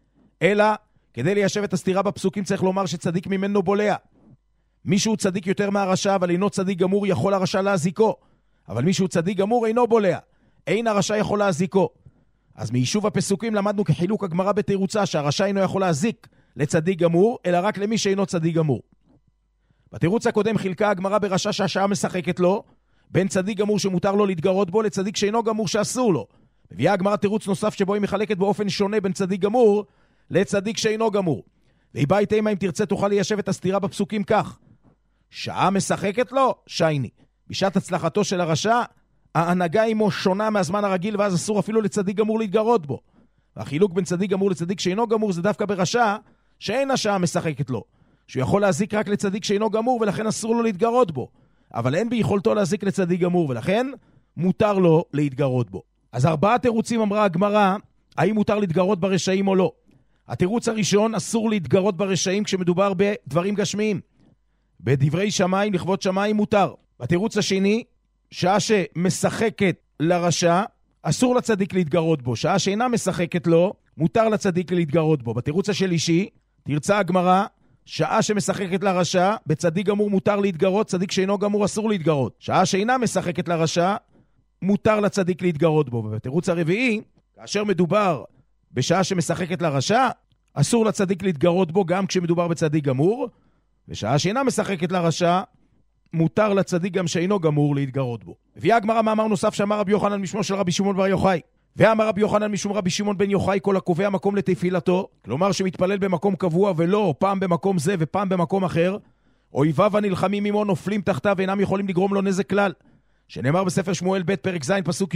אלא כדי ליישב את הסתירה בפסוקים צריך לומר שצדיק ממנו בולע. מישהו צדיק יותר מהרשע אבל אינו צדיק גמור יכול הרשע להזיקו, אבל מישהו צדיק גמור אינו בולע, אין הרשע יכול להזיקו. אז מיישוב הפסוקים למדנו כחילוק הגמרא בתירוצה שהרשע אינו יכול להזיק לצדיק גמור, אלא רק למי שאינו צדיק גמור. בתירוץ הקודם חילקה הגמרא ברשע שהשעה משחקת לו, בין צדיק גמור שמותר לו להתגרות בו לצדיק שאינו גמור שאסור לו. מביאה הגמרא תירוץ נוסף שבו היא מחלקת באופן שונה בין צדיק גמור לצדיק שאינו גמור. והיא באה איתה, אם תרצה תוכל ליישב את הסתירה בפסוקים כך, שעה משחקת לו, שייני. בשעת הצלחתו של הרשע, ההנהגה עמו שונה מהזמן הרגיל, ואז אסור אפילו לצדיק גמור להתגרות בו. והחילוק בין צדיק גמור לצדיק שאינו גמור זה דווקא ברשע שאין השעה משחקת לו, שהוא יכול להזיק רק לצדיק שאינו גמור ולכן אסור לו להתגרות בו, אבל אין ביכולתו להזיק לצדיק גמור ולכן מותר לו להתגרות בו. אז ארבעה תירוצים אמרה הגמרא, האם מותר להתגרות ברשעים או לא. התירוץ הראשון, אסור להתגרות ברשעים כשמדובר בדברים גשמיים, בדברי שמיים לכבוד שמיים מותר. בתירוץ השני, שעה שמשחקת לרשע אסור לצדיק להתגרות בו, שעה שאינה משחקת לו מותר לצדיק להתגרות בו. בתירוץ השלישי תרצה הגמרא, שעה שמשחקת לרשע, בצדיק גמור מותר להתגרות, צדיק שאינו גמור אסור להתגרות. שעה שאינה משחקת לרשע, מותר לצדיק להתגרות בו. ובתירוץ הרביעי, כאשר מדובר בשעה שמשחקת לרשע, אסור לצדיק להתגרות בו גם כשמדובר בצדיק גמור, ושעה שאינה משחקת לרשע, מותר לצדיק גם שאינו גמור להתגרות בו. הביאה הגמרא מאמר נוסף שאמר רבי יוחנן משמו של רבי שמעון בר יוחאי. ואמר רבי יוחנן משום רבי שמעון בן יוחאי, כל הקובע מקום לתפילתו, כלומר שמתפלל במקום קבוע ולא פעם במקום זה ופעם במקום אחר, אויביו הנלחמים עמו נופלים תחתיו ואינם יכולים לגרום לו נזק כלל. שנאמר בספר שמואל ב' פרק ז' פסוק י',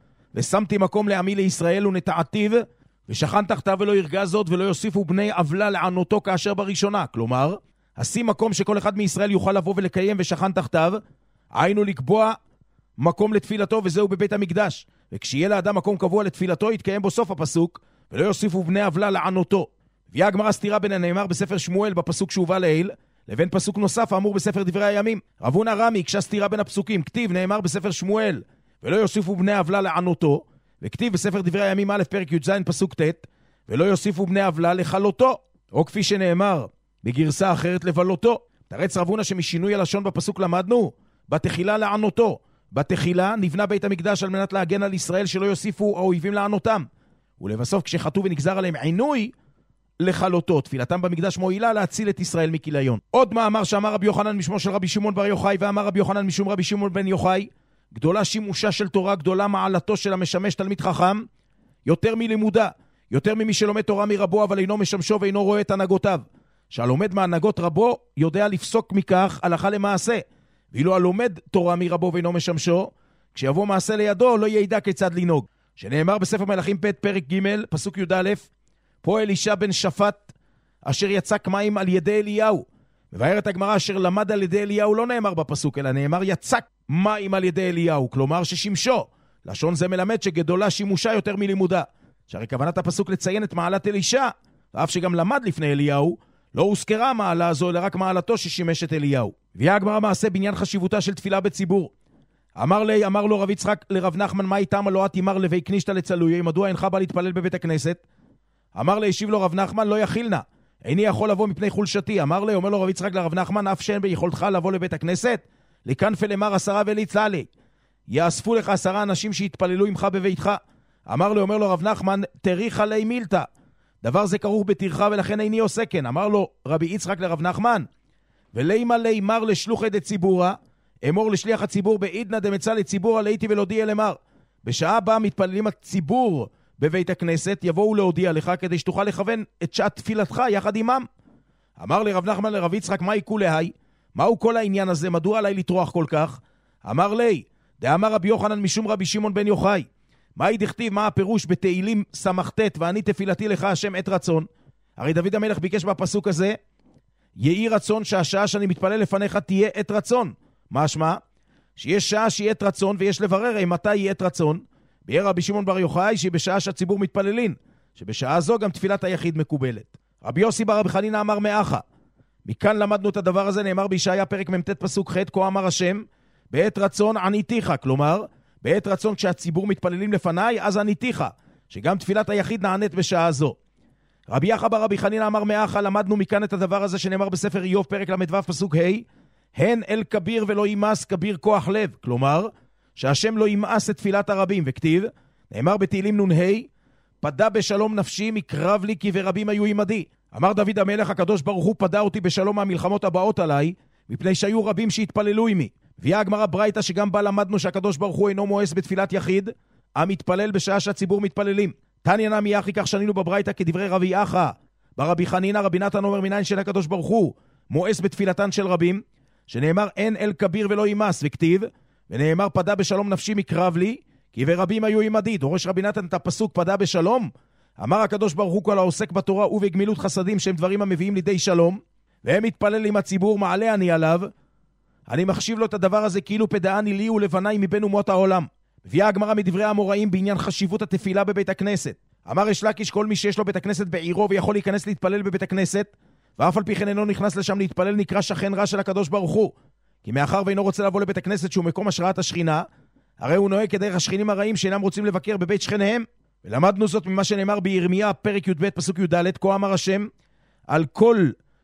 ושמתי מקום לעמי לישראל ונטעתיו, ושכן תחתיו ולא ירגע זאת ולא יוסיפו בני עוולה לענותו כאשר בראשונה. כלומר, עשי מקום שכל אחד מישראל יוכל לבוא ולקיים ושכן תחתיו, היינו לקבוע מקום לתפילתו, וזהו בבית המקדש. וכשיהיה לאדם מקום קבוע לתפילתו, יתקיים בו סוף הפסוק, ולא יוסיפו בני עוולה לענותו. והיא הגמרא סתירה בין הנאמר בספר שמואל בפסוק שהובא לעיל, לבין פסוק נוסף האמור בספר דברי הימים. רב הונא רמי הקשה סתירה בין הפסוקים, כתיב נאמר בספר שמואל, ולא יוסיפו בני עוולה לענותו, וכתיב בספר דברי הימים א' פרק י"ז פסוק ט', ולא יוסיפו בני עוולה לכלותו, או כפי שנאמר בגרסה אחרת לבלותו. תרץ רב הונא שמשינוי הלשון בפסוק למדנו, בתחילה לענותו. בתחילה נבנה בית המקדש על מנת להגן על ישראל שלא יוסיפו האויבים לענותם. ולבסוף כשחטאו ונגזר עליהם עינוי לכלותו, תפילתם במקדש מועילה להציל את ישראל מכיליון. עוד מאמר שאמר רבי יוחנן משמו של רבי שמעון בר יוחאי, ואמר רבי יוחנן משום רבי שמעון בן יוחאי, גדולה שימושה של תורה, גדולה מעלתו של המשמש תלמיד חכם, יותר מלימודה, יותר ממי שלומד תורה מרבו אבל אינו משמשו ואינו רואה את הנהגותיו. שהלומד מהנהגות רבו יודע לפסוק מכך הלכה למעשה, ואילו הלומד תורה מרבו ואינו משמשו, כשיבוא מעשה לידו לא ידע כיצד לנהוג. שנאמר בספר מלכים פ' פרק ג' פסוק י"א, פה אלישע בן שפט אשר יצק מים על ידי אליהו. מבארת הגמרא אשר למד על ידי אליהו לא נאמר בפסוק, אלא נאמר יצק מים על ידי אליהו, כלומר ששימשו. לשון זה מלמד שגדולה שימושה יותר מלימודה. שהרי כוונת הפסוק לציין את מעלת אלישע, ואף שגם למד לפני אליהו, לא הוזכרה מעלה הזו, אלא רק מעלתו ששימש את אליהו. והיא הגמרא מעשה בעניין חשיבותה של תפילה בציבור. אמר לי, אמר לו רב יצחק לרב נחמן, מה איתם הלא את אמר לבי כנישתא לצלויה, מדוע אינך בא להתפלל בבית הכנסת? אמר לי, השיב לו רב נחמן, לא יכילנה, איני יכול לבוא מפני חולשתי. אמר לי, אומר לו רב יצחק לרב נחמן, אף שאין ביכולתך לבוא לבית הכנסת, לכנפה למר עשרה וליצללי, יאספו לך עשרה אנשים שיתפללו עמך בביתך. אמר לי, אומר לו רב נחמן, תריך עלי מילתא, דבר זה כרוך בתירך ולכן איני עושה כן. אמר לו רבי יצחק לרב נחמן, ולימה לימר לשלוחי דציבורה, אמור לשליח הציבור בעידנא דמצא לציבורה לאיתי ולהודיע למר. בשעה בה מתפללים הציבור בבית הכנסת, יבואו להודיע לך כדי שתוכל לכוון את שעת תפילתך יחד עמם. אמר לי רב נחמן לרב יצחק, מה יקו להי? מהו כל העניין הזה? מדוע עליי לטרוח כל כך? אמר לי, דאמר רבי יוחנן משום רבי שמעון בן יוחאי, מה דכתיב, מה הפירוש בתהילים סמכת ואני תפילתי לך השם עת רצון? הרי דוד המלך ביקש בפסוק הזה, יהי רצון שהשעה שאני מתפלל לפניך תהיה עת רצון. מה שמה? שיש שעה שהיא עת רצון ויש לברר מתי היא עת רצון. ביאר רבי שמעון בר יוחאי שהיא בשעה שהציבור מתפללין, שבשעה זו גם תפילת היחיד מקובלת. רבי יוסי בר רבי חנינא אמר מאחה, מכאן למדנו את הדבר הזה, נאמר בישעיה פרק מ"ט פסוק ח', כה אמר השם, בעת רצון עניתיך, כלומר, בעת רצון כשהציבור מתפללים לפניי, אז עניתיך, שגם תפילת היחיד נענית בשעה זו. רבי יחא בר רבי חנינא אמר מאחה, למדנו מכאן את הדבר הזה שנאמר בספר איוב פרק למ"ו פסוק ה', הן אל כביר ולא ימאס כביר כוח לב, כלומר, שהשם לא ימאס את תפילת הרבים, וכתיב, נאמר בתהילים נ"ה, פדה בשלום נפשי מקרב לי כי ורבים היו עמדי. אמר דוד המלך, הקדוש ברוך הוא פדה אותי בשלום מהמלחמות הבאות עליי, מפני שהיו רבים שהתפללו עמי. והיא הגמרא ברייתא שגם בה למדנו שהקדוש ברוך הוא אינו מואס בתפילת יחיד, המתפלל בשעה שהציבור מתפללים. תניא נמי אחי, כך שנינו בברייתא כדברי רבי יחא ברבי חנינא, רבי נתן אומר מניין של הקדוש ברוך הוא מואס בתפילתן של רבים, שנאמר אין אל כביר ולא ימאס, וכתיב, ונאמר פדה בשלום נפשי מקרב לי כי ורבים היו עמדי. דורש רבי נתן את הפסוק פדה בשלום, אמר הקדוש ברוך הוא כל העוסק בתורה ובגמילות חסדים שהם דברים המביאים לידי שלום, והם מתפלל עם הציבור, מעלה אני עליו, אני מחשיב לו את הדבר הזה כאילו פדעני לי ולבניי מבין אומות העולם. מביאה הגמרא מדברי האמוראים בעניין חשיבות התפילה בבית הכנסת. אמר יש לקיש, כל מי שיש לו בית הכנסת בעירו ויכול להיכנס להתפלל בבית הכנסת, ואף על פי כן אינו נכנס לשם להתפלל, נקרא שכן רע של הקדוש ברוך הוא. כי מאחר ואינו רוצה לבוא לבית הכנסת שהוא מקום השראת השכינה, הרי הוא נוהג כדרך השכינים הרעים שאינם רוצים לבקר בבית שכניהם. ולמדנו זאת ממה שנאמר בירמיה פרק י"ב פסוק י"ד, כה אמר השם, על כל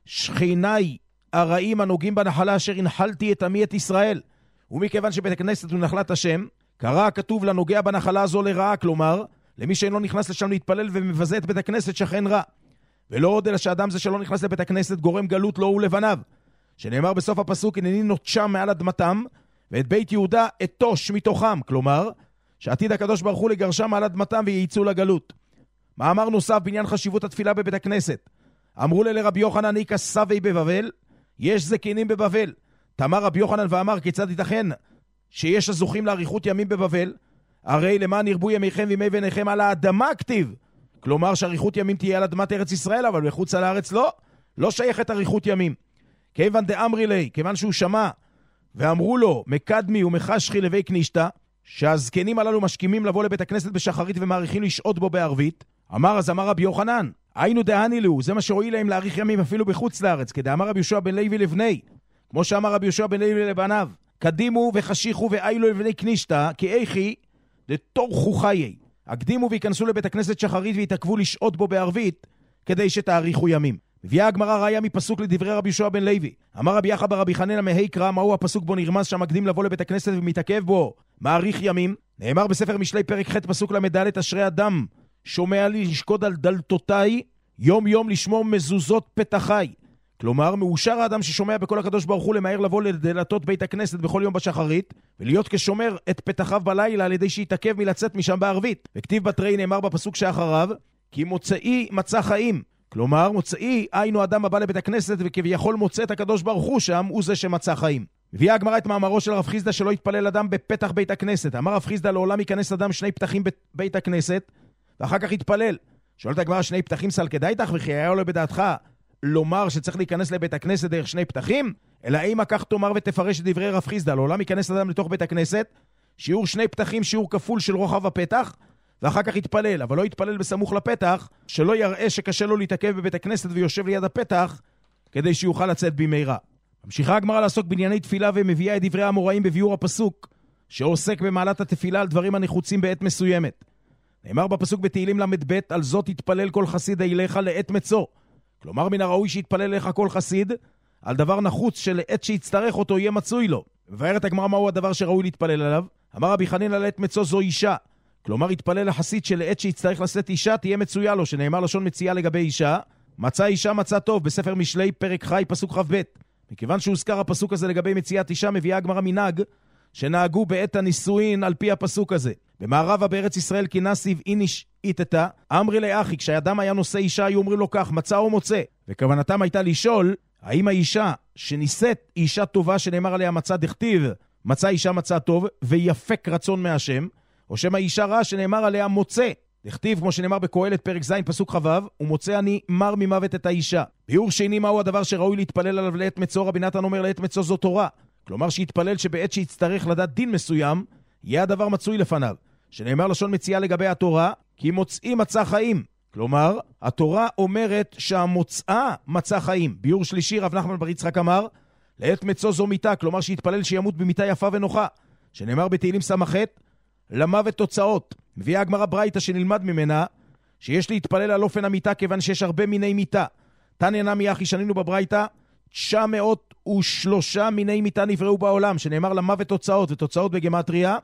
שכיניי הרעים הנוגעים בנחלה אשר הנחלתי את עמי את ישראל. ומכיוון שבית הכנסת הוא נחלת השם, קרא הכתוב לנוגע בנחלה הזו לרעה, כלומר, למי שאינו נכנס לשם להתפלל ומבזה את בית הכנסת שכן רע. ולא עוד אלא שאדם זה שלא נכנס לבית הכנסת גורם גלות לו ולבניו. שנאמר בסוף הפסוק, הנני נוטשם מעל אדמתם, ואת בית יהודה אתוש מתוכם, כלומר, שעתיד הקדוש ברוך הוא לגרשם מעל אדמתם וייצאו לגלות. מאמר נוסף בעניין חשיבות התפילה בבית הכנסת. אמרו לי לרבי יוחנן איכא סבי בבבל, יש זקנים בבבל. תמר רבי יוחנן ואמר, כיצד ייתכן שיש הזוכים לאריכות ימים בבבל? הרי למען ירבו ימיכם וימי בניכם על האדמה כתיב. כלומר שאריכות ימים תהיה על אדמת ארץ ישראל, אבל בחוץ על הארץ לא. לא שייכת אריכות ימים. כיוון דאמרי לי, כיוון שהוא שמע, ואמרו לו, מקדמי ומחשכי לבי כנישתא, שהזקנים הללו משכימים לבוא לבית הכנסת בשחרית ומעריכים לשעות בו בערבית, אמר אז אמר רבי יוחנן, היינו דהני לו, זה מה שרואי להם להאריך ימים אפילו בחוץ לארץ, כדאמר רבי יהושע בן לוי לבני, כמו שאמר רבי יהושע בן לוי לבניו, קדימו וחשיכו ואילו לבני כנישתא, כי איכי דתורכו חיי, הקדימו ויכנסו לבית הכנסת שחרית ויתעכבו לשעות בו בערבית, כדי שתאריכו ימים. מביאה הגמרא ראיה מפסוק לדברי רבי יהושע בן לוי. אמר רבי יחיא ברבי חנינא מהיקרא, מהו הפסוק בו נרמז שהמקדים לבוא לבית הכנסת ומתעכב בו מאריך ימים? נאמר בספר משלי פרק ח' פסוק למד' אשרי אדם שומע לי לשקוד על דלתותיי יום יום לשמור מזוזות פתחי. כלומר, מאושר האדם ששומע בכל הקדוש ברוך הוא למהר לבוא לדלתות בית הכנסת בכל יום בשחרית, ולהיות כשומר את פתחיו בלילה על ידי שיתעכב מלצאת משם בערבית. וכתיב בתרי נאמר בפסוק שאחריו, כי מוצאי מצא חיים. כלומר, מוצאי היינו אדם הבא לבית הכנסת וכביכול מוצא את הקדוש ברוך הוא שם, הוא זה שמצא חיים. הביאה הגמרא את מאמרו של רב חיסדא שלא יתפלל אדם בפתח בית הכנסת. אמר רב חיסדא, לעולם ייכנס אדם שני פתחים בבית הכנסת, ואחר כך יתפלל. שואלת הגמרא, שני פתחים סל כדאי איתך, וכי היה עולה בדעתך לומר שצריך להיכנס לבית הכנסת דרך שני פתחים? אלא אם כך תאמר ותפרש את דברי רב חיסדא, לעולם ייכנס אדם לתוך בית הכנסת, שיעור שני פתחים, שיעור כפול של רוחב הפתח, ואחר כך יתפלל, אבל לא יתפלל בסמוך לפתח, שלא יראה שקשה לו להתעכב בבית הכנסת ויושב ליד הפתח, כדי שיוכל לצאת במהרה. ממשיכה הגמרא לעסוק בענייני תפילה ומביאה את דברי האמוראים בביאור הפסוק, שעוסק במעלת התפילה על דברים הנחוצים בעת מסוימת. נאמר בפסוק בתהילים למד ב', על זאת יתפלל כל חסיד אליך לעת מצוא. כלומר, מן הראוי שיתפלל לך כל חסיד, על דבר נחוץ שלעת שיצטרך אותו יהיה מצוי לו. מבארת הגמרא מהו הדבר שראוי להתפלל עליו. אמר רבי חנינא לעת מצוא זו אישה. כלומר, יתפלל לחסיד שלעת שיצטרך לשאת אישה תהיה מצויה לו, שנאמר לשון מציאה לגבי אישה, מצא אישה מצא טוב, בספר משלי פרק חי פסוק חב. מכיוון שהוזכר הפסוק הזה לגבי מציאת אישה, מביאה הגמרא מנהג שנהגו בעת הנישואין על פי הפסוק הזה. במערבה בארץ ישראל כנסיב איניש איתתה, אמרי לאחי, כשהאדם היה נושא אישה היו אומרים לו כך, מצא או מוצא, וכוונתם הייתה לשאול, האם האישה שנישאת אישה טובה שנאמר עליה מצא דכתיב, מצא אישה מצא טוב, ויפק רצון מהשם, או שמה אישה רע שנאמר עליה מוצא, דכתיב כמו שנאמר בקהלת פרק ז' פסוק חבב, ומוצא אני מר ממוות את האישה. ביאור שני מהו הדבר שראוי להתפלל עליו לעת מצוא, רבי נתן אומר לעת מצוא זו תורה, כלומר שיתפלל שבעת שיצטרך לדעת דין מסוים, יהיה הדבר מצוי לפניו, שנאמר לשון מציאה לגבי התורה, כי מוצאי מצא חיים. כלומר, התורה אומרת שהמוצאה מצא חיים. ביאור שלישי, רב נחמן בר יצחק אמר, לעת מצוא זו מיתה, כלומר שיתפלל שימות במיתה יפה ונוחה, שנאמר בתהילים סמכת, למוות תוצאות. מביאה הגמרא ברייתא שנלמד ממנה, שיש להתפלל על אופן המיתה, כיוון שיש הרבה מיני מיתה. תניא נמי אחי שנינו בברייתא, תשע מאות ושלושה מיני מיתה נבראו בעולם, שנאמר למוות תוצאות, ותוצאות בגמטריה,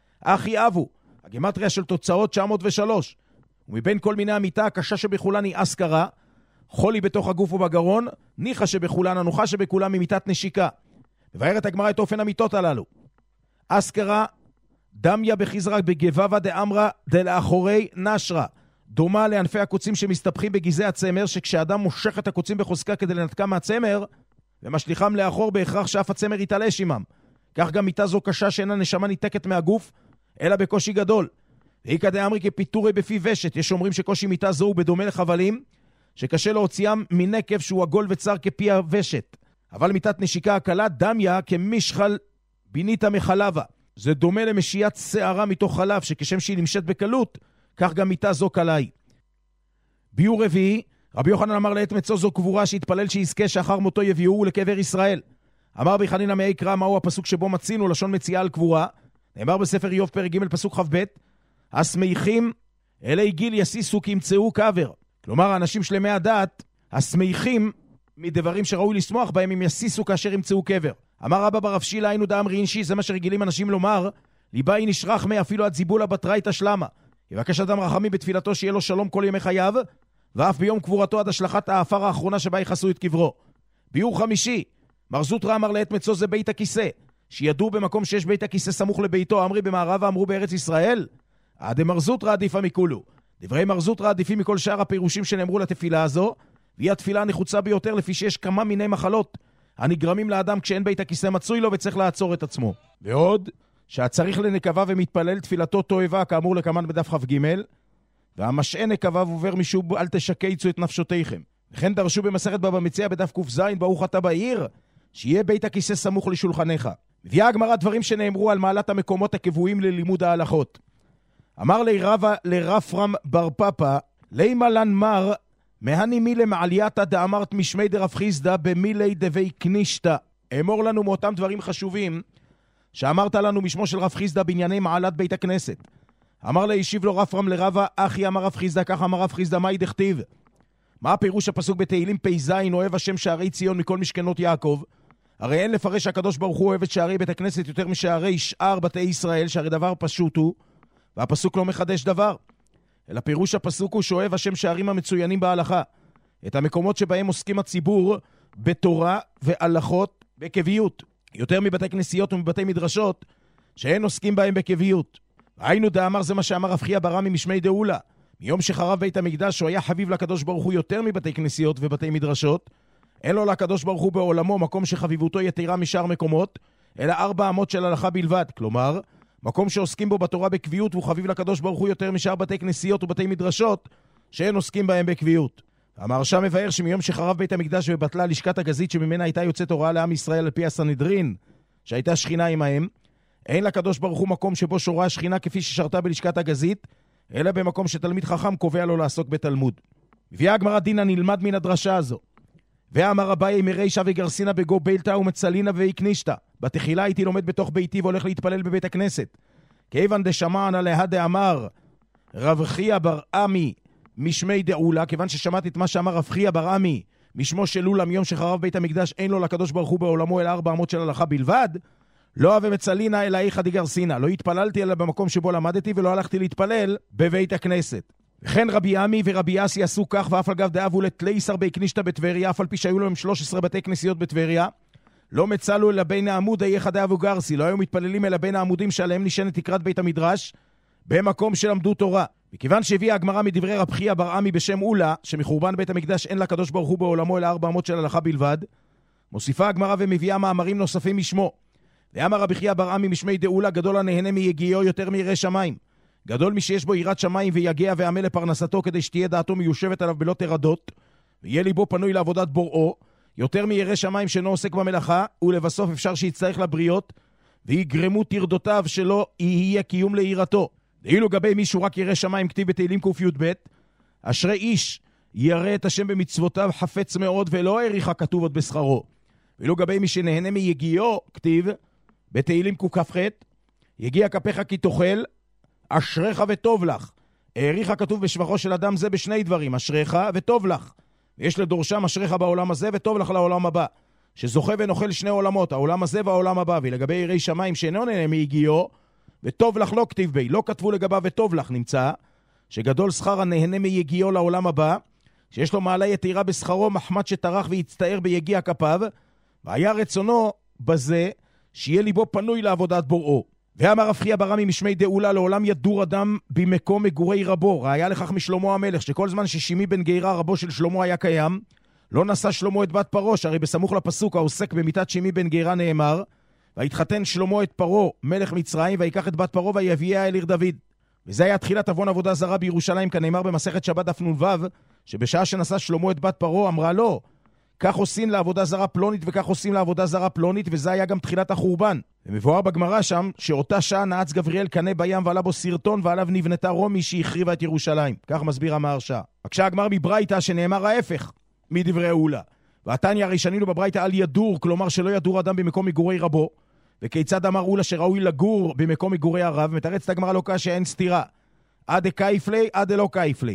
אחי אבו, הגמטריה של תוצאות תשע מאות ושלוש. ומבין כל מיני המיתה, הקשה שבכולן היא אסקרה, חולי בתוך הגוף ובגרון, ניחה שבכולן, הנוחה שבכולן ממיתת נשיקה. מבארת הגמרא את אופן המיתות הללו. אסקרה, דמיה בחזרה בגבבה דאמרה דלאחורי נשרה, דומה לענפי הקוצים שמסתבכים בגזי הצמר, שכשאדם מושך את הקוצים בחוזקה כדי לנתקם מהצמר, ומשליחם לאחור בהכרח שאף הצמר יתעלש עמם. כך גם מיתה זו קשה שאינה נשמה ניתקת מהגוף, אלא בקושי גדול. ואיקא דאמרי כפיטורי בפי ושת, יש אומרים שקושי מיתה זו הוא בדומה לחבלים, שקשה להוציאם מנקב שהוא עגול וצר כפי הוושת. אבל מיתת נשיקה הקלה דמיה כמשחל ביניתה מחלבה. זה דומה למשיית שערה מתוך חלב, שכשם שהיא נמשת בקלות, כך גם מיתה זו קלה היא. ביור רביעי, רבי יוחנן אמר לעת מצוא זו קבורה שהתפלל שיזכה שאחר מותו יביאוהו לקבר ישראל. אמר רבי חנינא מהיקרא, מהו הפסוק שבו מצינו לשון מציאה על קבורה? נאמר בספר איוב פרק ג' פסוק חב, השמחים אלי גיל יסיסו כי ימצאו קבר. כלומר, האנשים שלמי הדת, השמחים מדברים שראוי לשמוח בהם אם יסיסו כאשר ימצאו קבר. אמר רבא בר אבשילה היינו דאמרי אינשי, זה מה שרגילים אנשים לומר, ליבאי נשרח מי אפילו עד זיבולה בתרייתא שלמה. יבקש אדם רחמים בתפילתו שיהיה לו שלום כל ימי חייו, ואף ביום קבורתו עד השלכת האפר האחרונה שבה יכסו את קברו. ביור חמישי, מר זוטרא אמר לעת מצוא זה בית הכיסא, שידעו במקום שיש בית הכיסא סמוך לביתו, אמרי במערב ואמרו בארץ ישראל, עד מר זוטרא עדיפה מכולו. דברי מר זוטרא עדיפים מכל שאר הפירושים שנאמרו לתפילה הזו, והיא התפילה הנחוצה ביותר לפי שיש כמה מיני מחלות הנגרמים לאדם כשאין בית הכיסא מצוי לו וצריך לעצור את עצמו. ועוד, שהצריך לנקבה ומתפלל תפילתו תועבה כאמור לקמן בדף ח"ג, והמשעה נקבה ועובר משוב אל תשקיצו את נפשותיכם. וכן דרשו במסכת בבא מציעא בדף ק"ז ברוך אתה בעיר, שיהיה בית הכיסא סמוך לשולחנך. מביאה הגמרא דברים שנאמרו על מעלת המקומות הקבועים ללימוד ההלכות. אמר לי רבא לרפרם בר פפא, לימה לן מר, מהני מילה מעלייתא דאמרת משמי דרב חיסדא במילי דבי קנישתא. אמור לנו מאותם דברים חשובים שאמרת לנו משמו של רב חיסדא בענייני מעלת בית הכנסת. אמר לי, השיב לו רפרם לרבא, אחי אמר רב חיסדא, כך אמר רב חיסדא, מהי דכתיב? מה הפירוש הפסוק בתהילים פ"ז, אוהב השם שערי ציון מכל משכנות יעקב? הרי אין לפרש שהקדוש ברוך הוא אוהב את שערי בית הכנסת יותר משערי שאר בתי ישראל, שהרי דבר פשוט הוא, והפסוק לא מחדש דבר. אלא פירוש הפסוק הוא שאוהב השם שערים המצוינים בהלכה, את המקומות שבהם עוסקים הציבור בתורה והלכות בקביעות, יותר מבתי כנסיות ומבתי מדרשות, שאין עוסקים בהם בקביעות. היינו דאמר זה מה שאמר רב חייא בר עמי משמי דאולה, מיום שחרב בית המקדש הוא היה חביב לקדוש ברוך הוא יותר מבתי כנסיות ובתי מדרשות, אין לו לקדוש ברוך הוא בעולמו מקום שחביבותו יתירה משאר מקומות, אלא ארבע אמות של הלכה בלבד, כלומר, מקום שעוסקים בו בתורה בקביעות והוא חביב לקדוש ברוך הוא יותר משאר בתי כנסיות ובתי מדרשות, שאין עוסקים בהם בקביעות. המהרש"א מבאר שמיום שחרב בית המקדש ובטלה לשכת הגזית שממנה הייתה יוצאת הוראה לעם ישראל על פי הסנהדרין, שהייתה שכינה עמהם, אין לקדוש ברוך הוא מקום שבו שורה השכינה כפי ששרתה בלשכת הגזית, אלא במקום שתלמיד חכם קובע לו לעסוק בתלמוד. מביאה הגמרא דינא נלמד מן הדרשה הזו. ואמר אביי מרישא וגרסינא בגו בילתא ומצלינה ואיקנישתא. בתחילה הייתי לומד בתוך ביתי והולך להתפלל בבית הכנסת. כיוון דשמען עליה דאמר רב חייא בר עמי משמי דאולה, כיוון ששמעתי את מה שאמר רב חייא בר עמי משמו של אולה מיום שחרב בית המקדש אין לו לקדוש ברוך הוא בעולמו אלא ארבע אמות של הלכה בלבד, לא אבי מצלינה אלא איכא דגרסינא, לא התפללתי אלא במקום שבו למדתי ולא הלכתי להתפלל בבית הכנסת. וכן רבי עמי ורבי אסי עשו כך, ואף על גב דאבו לתלייסר ביקנישתא בטבריה, אף על פי שהיו להם שלוש עשרה בתי כנסיות בטבריה, לא מצלו אלא בין העמוד איכא דאבו גרסי, לא היו מתפללים אלא בין העמודים שעליהם נשענת תקרת בית המדרש, במקום שלמדו תורה. מכיוון שהביאה הגמרא מדברי רב חייא בר עמי בשם אולה, שמחורבן בית המקדש אין לקדוש ברוך הוא בעולמו אלא ארבע אמות של הלכה בלבד, מוסיפה הגמרא ומביאה מאמרים נוספים משמו. ואמר רבי חייא בר עמי משמי דאולה, גדול הנהנה מיגיעו יותר מירא שמיים. גדול מי שיש בו יראת שמיים ויגיע ועמל לפרנסתו כדי שתהיה דעתו מיושבת עליו בלא תרדות, ויהיה ליבו פנוי לעבודת בוראו, יותר מירא שמיים שאינו עוסק במלאכה, ולבסוף אפשר שיצטרך לבריות, ויגרמו תרדותיו שלא יהיה קיום ליראתו. ואילו גבי מישהו רק ירא שמיים, כתיב בתהילים ק"י"ב, אשרי איש ירא את השם במצוותיו חפץ מאוד ולא העריך הכתוב עוד בשכרו. ואילו גבי מי שנהנה מיגיעו, כתיב בתהילים קכ"ח, יגיע כפיך כי תאכל, אשריך וטוב לך. העריך הכתוב בשבחו של אדם זה בשני דברים, אשריך וטוב לך. ויש לדורשם אשריך בעולם הזה וטוב לך לעולם הבא, שזוכה ונוכל שני עולמות, העולם הזה והעולם הבא. ולגבי יראי שמיים שאינו נהנה מיגיעו, וטוב לך לא כתיב בי, לא כתבו לגביו וטוב לך, נמצא שגדול שכר הנהנה מיגיעו לעולם הבא, שיש לו מעלה יתירה בשכרו מחמד שטרח והצטער ביגיע כפיו, והיה רצונו בזה שיהיה ליבו פנוי לעבודת בוראו. ואמר רב חייא בר עמי משמי דאולה, לעולם ידור אדם במקום מגורי רבו. ראיה לכך משלמה המלך, שכל זמן ששימי בן גיירה רבו של שלמה היה קיים, לא נשא שלמה את בת פרעה, הרי בסמוך לפסוק העוסק במיתת שימי בן גיירה נאמר, והתחתן שלמה את פרעה מלך מצרים, ויקח את בת פרעה ויביאה אל עיר דוד. וזה היה תחילת עוון עבודה זרה בירושלים, כנאמר במסכת שבת דף נ"ו, שבשעה שנשא שלמה את בת פרעה אמרה לו, כך עושים לעבודה זרה פלונית וכך עושים לעבודה זרה פלונית, וזה היה גם תחילת החורבן. ומבואר בגמרא שם שאותה שעה נעץ גבריאל קנה בים ועלה בו סרטון ועליו נבנתה רומי שהחריבה את ירושלים. כך מסביר המהרש"א. בקשה הגמרא מברייתא שנאמר ההפך מדברי אולה. והתניא הרי שנינו בברייתא על ידור, כלומר שלא ידור אדם במקום מגורי רבו. וכיצד אמר אולה שראוי לגור במקום מגורי הרב? מתרצת הגמרא לא קשה, אין סתירה. עד קייפלי עד לא קייפלי.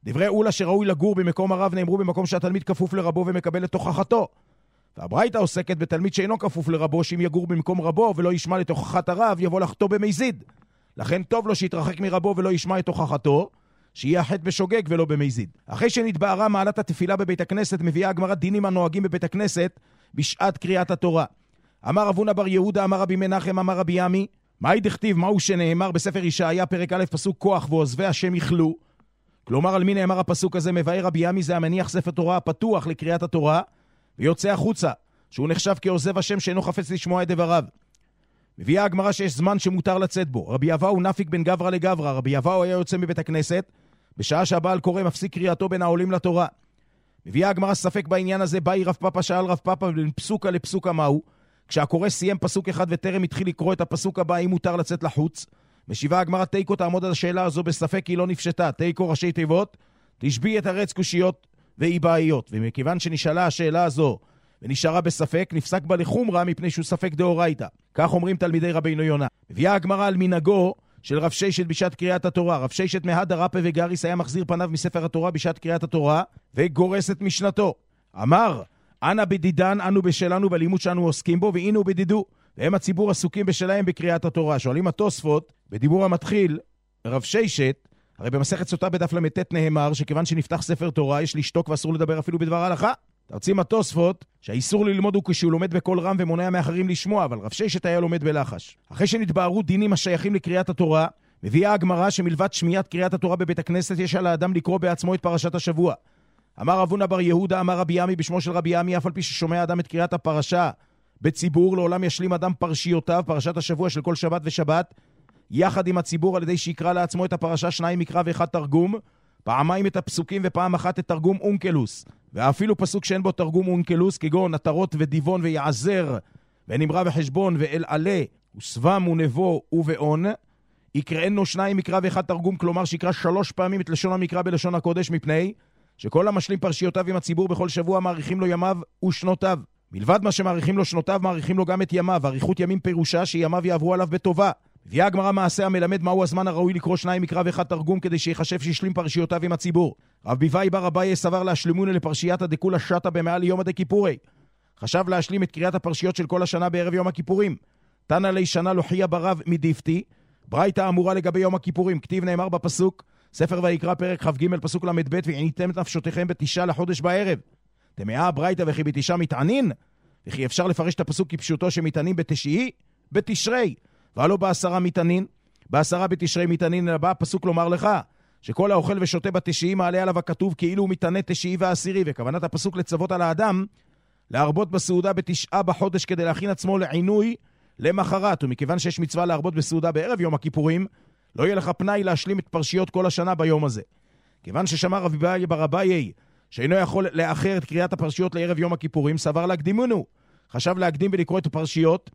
דברי אולה שראוי לגור במקום הרב נאמרו במקום שהתלמיד כפוף לרבו ומקבל את תוכחתו. והברייתא עוסקת בתלמיד שאינו כפוף לרבו, שאם יגור במקום רבו ולא ישמע לתוכחת הרב, יבוא לחטוא במזיד. לכן טוב לו שיתרחק מרבו ולא ישמע את תוכחתו, שיהיה חטא בשוגג ולא במזיד. אחרי שנתבהרה מעלת התפילה בבית הכנסת, מביאה הגמרא דינים הנוהגים בבית הכנסת בשעת קריאת התורה. אמר אבונה בר יהודה, אמר רבי מנחם, אמר רבי ימי, מהי דכתיב, מהו שנאמר בספר ישעיה פרק א' פסוק כוח ועוזבי השם יכלו? כלומר, על מי נאמר הפסוק הזה? מבאר רבי ימי, זה המניח ספר תורה הפתוח לקריאת התורה ויוצא החוצה, שהוא נחשב כעוזב השם שאינו חפץ לשמוע את דבריו. מביאה הגמרא שיש זמן שמותר לצאת בו. רבי אבאו נפיק בין גברא לגברא. רבי אבאו היה יוצא מבית הכנסת בשעה שהבעל קורא מפסיק קריאתו בין העולים לתורה. מביאה הגמרא ספק בעניין הזה. באי רב פאפא, שאל רב פאפא בין פסוקה לפסוקה מהו? כשהקורא סיים פסוק אחד וטרם התחיל לקרוא את הפסוק הבא, אם מותר לצאת לחוץ. משיבה הגמרא תיקו, תעמוד על השאלה הזו בספק, היא לא נפשטה. תיקו ראשי תיבות, תשבי את הרץ קושיות ואיבאיות. ומכיוון שנשאלה השאלה הזו ונשארה בספק, נפסק בה לחומרה מפני שהוא ספק דאורייתא. כך אומרים תלמידי רבינו יונה. מביאה הגמרא על מנהגו של רב ששת בשעת קריאת התורה. רב ששת מהד הרפה וגריס היה מחזיר פניו מספר התורה בשעת קריאת התורה וגורס את משנתו. אמר, אנא בדידן, אנו בשלנו בלימוד שאנו עוסקים בו, והינו בדידו. והם הציבור עסוקים בשלהם בקריאת התורה. שואלים התוספות, בדיבור המתחיל, רב ששת, הרי במסכת סוטה בדף למתת נאמר, שכיוון שנפתח ספר תורה, יש לשתוק ואסור לדבר אפילו בדבר ההלכה. תרצים התוספות, שהאיסור ללמוד הוא כשהוא לומד בקול רם ומונע מאחרים לשמוע, אבל רב ששת היה לומד בלחש. אחרי שנתבהרו דינים השייכים לקריאת התורה, מביאה הגמרא שמלבד שמיעת קריאת התורה בבית הכנסת, יש על האדם לקרוא בעצמו את פרשת השבוע. אמר אבונה בר יהודה, אמר רבי ימי בשמו של רבי ימי, אף על פי ששומע אדם את קריאת הפרשה בציבור, לעולם ישלים אדם פרשיותיו, פרשת השבוע של כל שבת ושבת, יחד עם הציבור על ידי שיקרא לעצמו את הפרשה, שניים מקרא ואחד תרגום, פעמיים את הפסוקים ופעם אחת את תרגום אונקלוס, ואפילו פסוק שאין בו תרגום אונקלוס, כגון עטרות ודיבון ויעזר ונמרה וחשבון ואל עלה וסבם ונבו ובעון, יקראנו שניים מקרא ואחד תרגום, כלומר שיקרא שלוש פעמים את לשון המקרא בלשון הקודש, מפני שכל המשלים פרשיותיו עם הציבור בכל שבוע מעריכים לו ימיו ושנותיו. מלבד מה שמעריכים לו שנותיו, מעריכים לו גם את ימיו. אריכות ימים פירושה שימיו יעברו עליו בטובה. הביאה הגמרא מעשה המלמד מהו הזמן הראוי לקרוא שניים מקרא ואחד תרגום, כדי שיחשב שישלים פרשיותיו עם הציבור. רב ביבאי בר אביי סבר להשלימונה לפרשיית הדקולה שטה במעל יום הדכיפורי. חשב להשלים את קריאת הפרשיות של כל השנה בערב יום הכיפורים. תנא לי שנה לוחיה ברב מדיפתי, ברייתא אמורה לגבי יום הכיפורים. כתיב נאמר בפסוק ספר ויקרא פרק כ"ג פסוק למד ב', ועניתם את נפשותיכם בתשעה לחודש בערב. תמאה ברייתא וכי בתשעה מתענין, וכי אפשר לפרש את הפסוק כפשוטו שמתענין בתשיעי בתשרי, ולא בעשרה מתענין, בעשרה בתשרי מתענין, אלא בא הפסוק לומר לך שכל האוכל ושותה בתשיעי מעלה עליו הכתוב כאילו הוא מתענה תשיעי ועשירי. וכוונת הפסוק לצוות על האדם להרבות בסעודה בתשעה בחודש כדי להכין עצמו לעינוי למחרת. ומכיוון שיש מצווה להרבות בסעודה בערב יום הכיפורים, לא יהיה לך פנאי להשלים את פרשיות כל השנה ביום הזה. כיוון ששמע רבי ביי בר אביי שאינו יכול לאחר את קריאת הפרשיות לערב יום הכיפורים, סבר להקדימונו. חשב להקדים ולקרוא את הפרשיות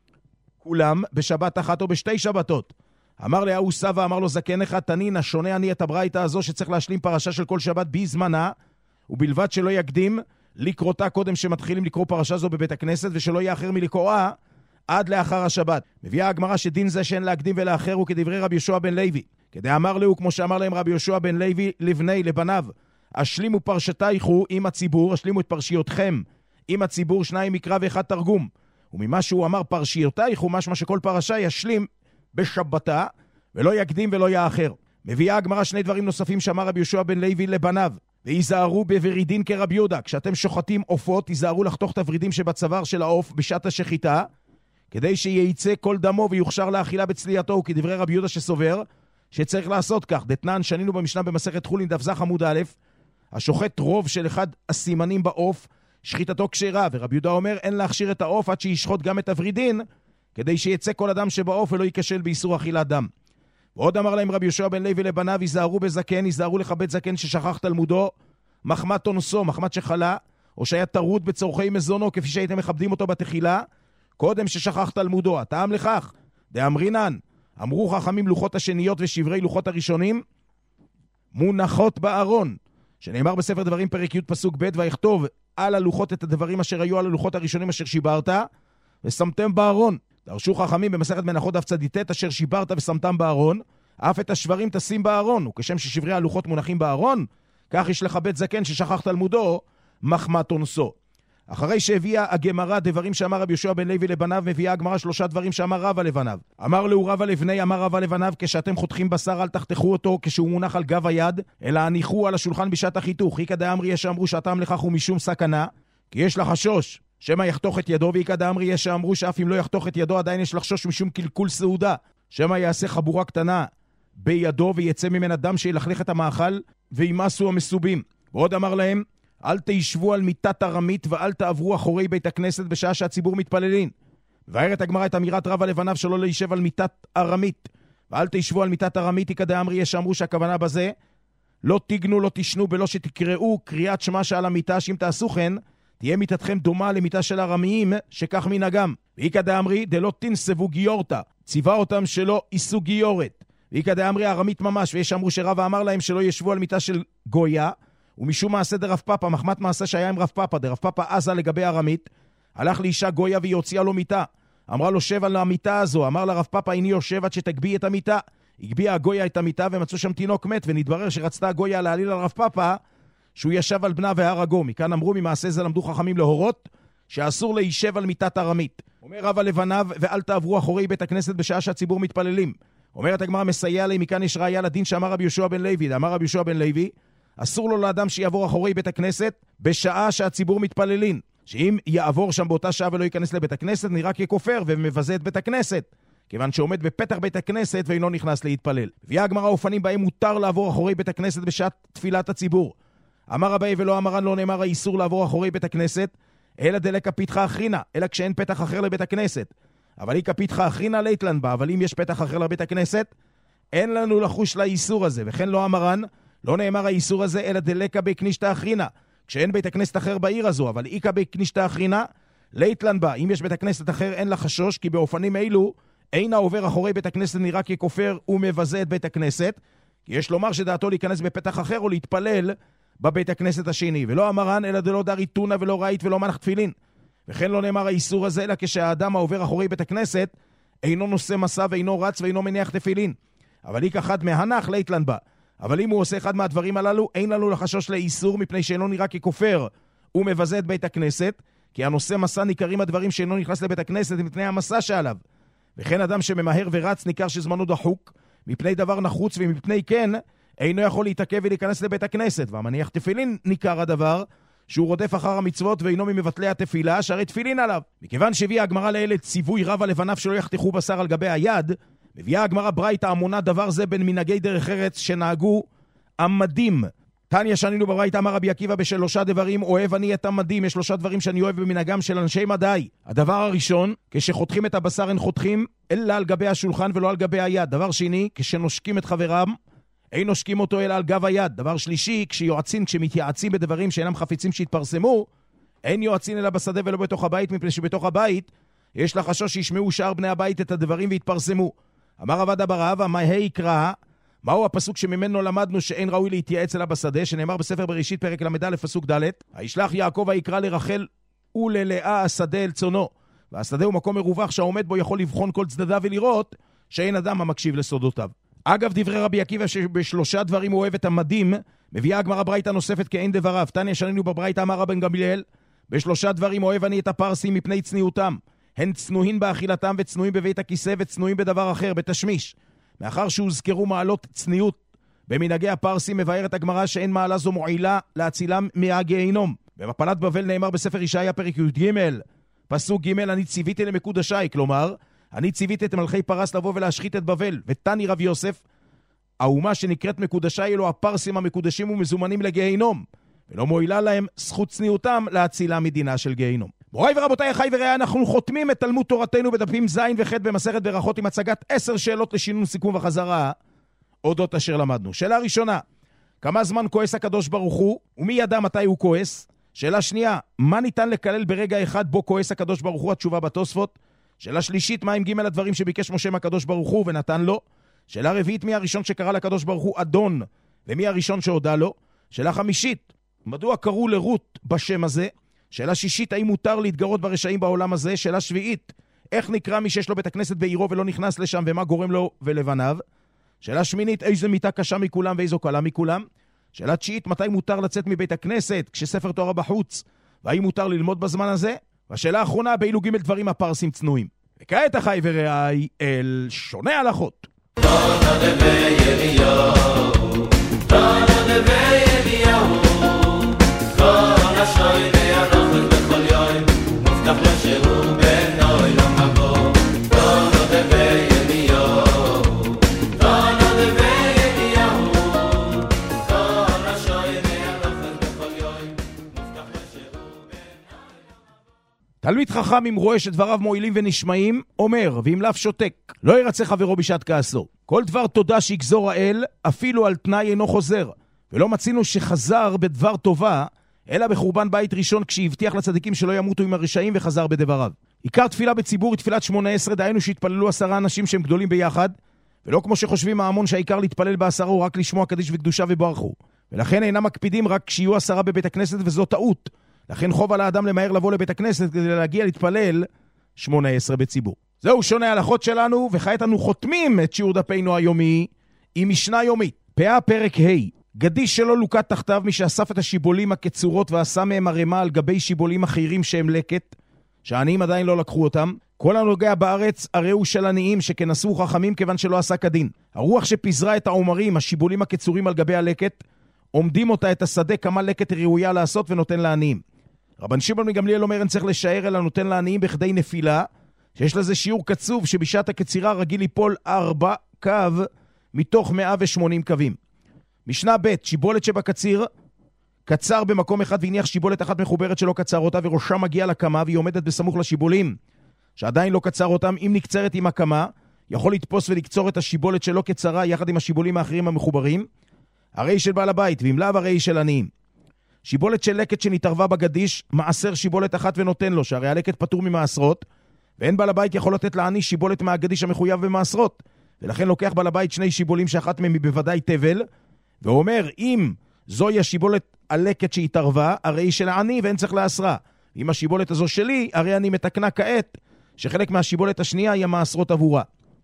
כולם בשבת אחת או בשתי שבתות. אמר להוא סבא, אמר לו זקן אחד, תנין, השונה אני את הברייתא הזו שצריך להשלים פרשה של כל שבת בזמנה, ובלבד שלא יקדים לקרותה קודם שמתחילים לקרוא פרשה זו בבית הכנסת, ושלא יאחר מלקרואה עד לאחר השבת. מביאה הגמרא שדין זה שאין להקדים ולאחר הוא כדברי רבי יהושע בן לוי. כדי אמר לו, כמו שאמר להם רבי יהושע בן לוי לבני, לבניו, השלימו פרשתייכו עם הציבור, השלימו את פרשיותכם עם הציבור, שניים מקרא ואחד תרגום. וממה שהוא אמר פרשיותייכו, משמע שכל פרשה ישלים בשבתה, ולא יקדים ולא יאחר. מביאה הגמרא שני דברים נוספים שאמר רבי יהושע בן לוי לבניו, ויזהרו בוורידין כרבי יהודה. כשאתם שוחטים עופות, תיזהרו לחתוך את הוורידים שבצוואר של העוף בשעת השחיטה, כדי שייצא כל דמו ויוכשר לאכילה בצלייתו, וכדברי רבי יהודה שסובר שצריך לעשות כך. דתנן, שנינו במשנה במסכת חולין דף ז עמוד א', השוחט רוב של אחד הסימנים בעוף, שחיטתו כשרה, ורבי יהודה אומר אין להכשיר את העוף עד שישחוט גם את הוורידין, כדי שיצא כל אדם שבעוף ולא ייכשל באיסור אכילת דם. ועוד אמר להם רבי יהושע בן לוי לבניו, יזהרו בזקן, יזהרו לכבד זקן ששכח תלמודו, מחמת תונסו, מחמת שחלה, או שהיה טרוד בצורכי מזונו, כפי שהייתם מכבדים אותו בתחילה, קודם ששכח תלמודו. הטעם לכך, דאמרינן, אמרו חכמים לוחות השניות ושברי לוחות הראשונים, מונחות בארון, שנאמר בספר דברים פרק י' פסוק ב', ויכתוב על הלוחות את הדברים אשר היו על הלוחות הראשונים אשר שיברת, ושמתם בארון. דרשו חכמים במסכת מנחות דף צדיטת, אשר שיברת ושמתם בארון, אף את השברים תשים בארון, וכשם ששברי הלוחות מונחים בארון, כך יש לך בית זקן ששכח תלמודו, מחמת אונסו. אחרי שהביאה הגמרא דברים שאמר רבי יהושע בן לוי לבניו, מביאה הגמרא שלושה דברים שאמר רבא לבניו. אמר לו רבא לבני, אמר רבא לבניו, כשאתם חותכים בשר אל תחתכו אותו כשהוא מונח על גב היד, אלא הניחו על השולחן בשעת החיתוך. איכא דאמרי יש שאמרו שהטעם לכך הוא משום סכנה, כי יש לחשוש שמא יחתוך את ידו, ואיכא דאמרי יש שאמרו שאף אם לא יחתוך את ידו עדיין יש לחשוש משום קלקול סעודה, שמא יעשה חבורה קטנה בידו ויצא ממנה דם שילכלך את המאכל וימאסו המסובים. ועוד אמר להם, אל תישבו על מיטת ארמית ואל תעברו אחורי בית הכנסת בשעה שהציבור מתפללים. והערת הגמרא את אמירת רבא לבניו שלא להישב על מיטת ארמית ואל תישבו על מיטת ארמית. איכא דאמרי יש שאמרו שהכוונה בזה לא תיגנו לא תשנו בלא שתקראו קריאת שמע שעל המיטה, שאם תעשו כן תהיה מיטתכם דומה למיטה של ארמיים שכך מנהגם. ואיכא דאמרי דלא תנסבו גיורתא, ציווה אותם שלא יישאו גיורת. ואיכא דאמרי ארמית ממש, ויש שאמרו שרבא אמר להם שלא ישבו על מיטה של גויה, ומשום מעשה דרב פאפא, מחמת מעשה שהיה עם רב פאפא, דרב פאפא עזה לגבי ארמית, הלך לאישה גויה והיא הוציאה לו מיטה. אמרה לו שב על המיטה הזו, אמר לרב פאפא איני יושב עד שתגבי את המיטה. הגביאה הגויה את המיטה ומצאו שם תינוק מת, ונתברר שרצתה הגויה להעליל על רב פאפא שהוא ישב על בנה והרגו. מכאן אמרו ממעשה זה למדו חכמים להורות שאסור להישב על מיטת ארמית. אומר רבא לבניו ואל תעברו אחורי בית הכנסת בשעה שהציבור מתפללים. אומרת הגמרא מסייע לי, מכאן יש ראיה לדין שאמר רבי יהושע בן לוי. אמר רבי יהושע בן לוי אסור לו לאדם שיעבור אחורי בית הכנסת בשעה שהציבור מתפללים, שאם יעבור שם באותה שעה ולא ייכנס לבית הכנסת נראה ככופר ומבזה את בית הכנסת, כיוון שעומד בפתח בית הכנסת ואינו נכנס להתפלל. ויהיה הגמרא אופנים בהם מותר לעבור אחורי בית הכנסת בשעת תפילת הציבור. אמר רבי ולא אמרן לא נאמר האיסור לעבור אחורי בית הכנסת אלא דלקא פיתחא אחרינא, אלא כשאין פתח אחר לבית הכנסת. אבל איקא פיתחא אחרינא ליתלן בה, אבל אם יש פתח אחר לבית הכנסת אין לנו לחוש לאיסור הזה. וכן לא אמרן לא נאמר האיסור הזה אלא דלקא בקנישתא אחרינא, כשאין בית הכנסת אחר בעיר הזו. אבל איקא בקנישתא אחרינא ליתלן בה, אם יש בית הכנסת אחר אין לה חשוש, כי באופנים אילו אין העובר אחורי בית הכנסת נראה ככופר ומבזה את בית הכנסת, כי יש לומר שדעתו להיכנס בפתח אחר או להתפלל בבית הכנסת השני. ולא אמרן אלא דלא דרי תונא ולא ראית ולא מנח תפילין. וכן לא נאמר האיסור הזה אלא כשהאדם העובר אחורי בית הכנסת אינו נושא מסע ואינו רץ ואינו מניח תפילין. אבל איקא חד מהנח ליתלן בה, אבל אם הוא עושה אחד מהדברים הללו אין לנו לחשוש לאיסור, מפני שאינו נראה ככופר ומבזה את בית הכנסת, כי הנושא מסע ניכרים הדברים שאינו נכנס לבית הכנסת מפני המסע שעליו. וכן אדם שממהר ורץ ניכר שזמנו דחוק מפני דבר נחוץ, ומפני כן אינו יכול להתעכב ולהיכנס לבית הכנסת. והמניח תפילין ניכר הדבר שהוא רודף אחר המצוות ואינו ממבטלי התפילה, שהרי תפילין עליו. מכיוון שהביאה הגמרא לאלה ציווי רבא לבניו שלא יחתכו בשר על גבי היד, מביאה הגמרא ברייתא המונה דבר זה בין מנהגי דרך ארץ שנהגו עמדים. תניא שנינו בברייתא אמר רבי עקיבא בשלושה דברים אוהב אני את עמדים. יש שלושה דברים שאני אוהב במנהגם של אנשי מדעי. הדבר הראשון, כשחותכים את הבשר אין חותכים אלא על גבי השולחן ולא על גבי היד. דבר שני, כשנושקים את חברם אין נושקים אותו אלא על גב היד. דבר שלישי, כשיועצים, כשמתייעצים בדברים שאינם חפיצים שהתפרסמו, אין יועצים אלא בשדה ולא בתוך הבית, מפני שבתוך הבית יש לחשוש שישמעו שאר בני הבית את הדברים והתפרסמו. אמר עבד בר אבא, מה יקרא? מהו הפסוק שממנו למדנו שאין ראוי להתייעץ אלא בשדה, שנאמר בספר בראשית פרק למד פסוק ד', הישלח יעקב ויקרא לרחל וללאה השדה אל צונו. והשדה הוא מקום מרווח שהעומד בו יכול לבחון כל צדדיו ולראות שאין אדם המקשיב לסודותיו. אגב דברי רבי עקיבא שבשלושה דברים הוא אוהב את המדים, מביאה הגמרא ברייתא נוספת כאין דבריו. תניא שנינו בברייתא אמר רבן גמליאל, בשלושה דברים אוהב אני את הפרסים מפני צניעותם. הן צנועים באכילתם וצנועים בבית הכיסא וצנועים בדבר אחר, בתשמיש. מאחר שהוזכרו מעלות צניעות במנהגי הפרסים, מבארת הגמרא שאין מעלה זו מועילה להצילם מהגיהינום. במפלת בבל נאמר בספר ישעיה פרק י"ג פסוק ג' אני ציוויתי למקודשי, כלומר אני ציוויתי את מלכי פרס לבוא ולהשחית את בבל. ותני רב יוסף, האומה שנקראת מקודשי אלו הפרסים המקודשים ומזומנים לגיהינום, ולא מועילה להם זכות צניעותם להצילה מדינה של גיהינום. מוריי ורבותיי, אחי ורעי, אנחנו חותמים את תלמוד תורתנו בדפים ז' וח' במסכת ברכות עם הצגת עשר שאלות לשינון סיכום וחזרה אודות אשר למדנו. שאלה ראשונה, כמה זמן כועס הקדוש ברוך הוא ומי ידע מתי הוא כועס? שאלה שנייה, מה ניתן לקלל ברגע אחד בו כועס הקדוש ברוך הוא? התשובה בתוספות. שאלה שלישית, מה עם ג' הדברים שביקש משה מהקדוש ברוך הוא ונתן לו? שאלה רביעית, מי הראשון שקרא לקדוש ברוך הוא אדון ומי הראשון שהודע לו? שאלה חמישית, מדוע קראו לרות בשם הזה? שאלה שישית, האם מותר להתגרות ברשעים בעולם הזה? שאלה שביעית, איך נקרא מי שיש לו בית הכנסת בעירו ולא נכנס לשם ומה גורם לו ולבניו? שאלה שמינית, איזו מיטה קשה מכולם ואיזו קלה מכולם? שאלה תשיעית, מתי מותר לצאת מבית הכנסת כשספר תורה בחוץ? והאם מותר ללמוד בזמן הזה? והשאלה האחרונה, באילו ג' דברים הפרסים צנועים. וכעת אחי ורעי אל שונה הלכות. תונה דבי אליהו, תונה דבי אליהו, כל השוי וירוחת בכל יום, מובטח לו שהוא בנוי לא מבוא. תונה דבי אליהו, תונה דבי אליהו, כל השוי וירוחת בכל יום, מובטח לו שהוא בנוי לא מבוא. תלמיד חכם אם רואה שדבריו מועילים ונשמעים, אומר, ואם לאו שותק, לא ירצה חברו בשעת כעסו. כל דבר תודה שיגזור האל, אפילו על תנאי אינו חוזר. ולא מצינו שחזר בדבר טובה, אלא בחורבן בית ראשון כשהבטיח לצדיקים שלא ימותו עם הרשעים וחזר בדבריו. עיקר תפילה בציבור היא תפילת שמונה עשרה, דהיינו שהתפללו עשרה אנשים שהם גדולים ביחד, ולא כמו שחושבים ההמון שהעיקר להתפלל בעשרה הוא רק לשמוע קדיש וקדושה וברכו. ולכן אינם מקפידים רק כשיהיו עשרה בבית הכנסת, וזו טעות. לכן חוב על האדם למהר לבוא לבית הכנסת כדי להגיע להתפלל שמונה עשרה בציבור. זהו שונה הלכות שלנו, וכעת אנו חותמים את שיעור דפינו היומי עם משנה יומית. פאה פרק ה' גדיש שלא לוקט תחתיו מי שאסף את השיבולים הקצורות ועשה מהם הרמה על גבי שיבולים אחרים שהם לקט, שהעניים עדיין לא לקחו אותם. כל הנוגע בארץ הרי הוא של עניים שכנסו חכמים כיוון שלא עשה כדין. הרוח שפיזרה את העומרים, השיבולים הקצורים על גבי הלקט, עומדים אותה את השדה כמה לקט ראויה לעשות ונותן לעניים. רבן שמעון מגמליאל אומר אין צריך לשער אלא נותן לעניים בכדי נפילה, שיש לזה שיעור קצוב שבשעת הקצירה רגיל ליפול ארבע קו מתוך מאה ושמונים קווים. משנה ב' שיבולת שבקציר קצר במקום אחד והניח שיבולת אחת מחוברת שלא קצר אותה וראשה מגיע לקמה והיא עומדת בסמוך לשיבולים שעדיין לא קצר אותם. אם נקצרת עם הקמה יכול לתפוס ולקצור את השיבולת שלא קצרה יחד עם השיבולים האחרים המחוברים, הרי של בעל הבית, ואם לאו הרי של עניים. שיבולת של לקט שנתערבה בגדיש מעשר שיבולת אחת ונותן לו, שהרי הלקט פטור ממעשרות, ואין בעל הבית יכול לתת לעני שיבולת מהגדיש המחויב במעשרות, ולכן לוקח בעל הבית שני שיבולים שאחת מהם היא בוודאי תבל, ואומר אם זוהי השיבולת הלקט שהתערבה הרי היא של העני ואין צריך לעשרה. אם השיבולת הזו שלי הרי אני מתקנה כעת שחלק מהשיבולת השנייה היא המעשרות עבורה,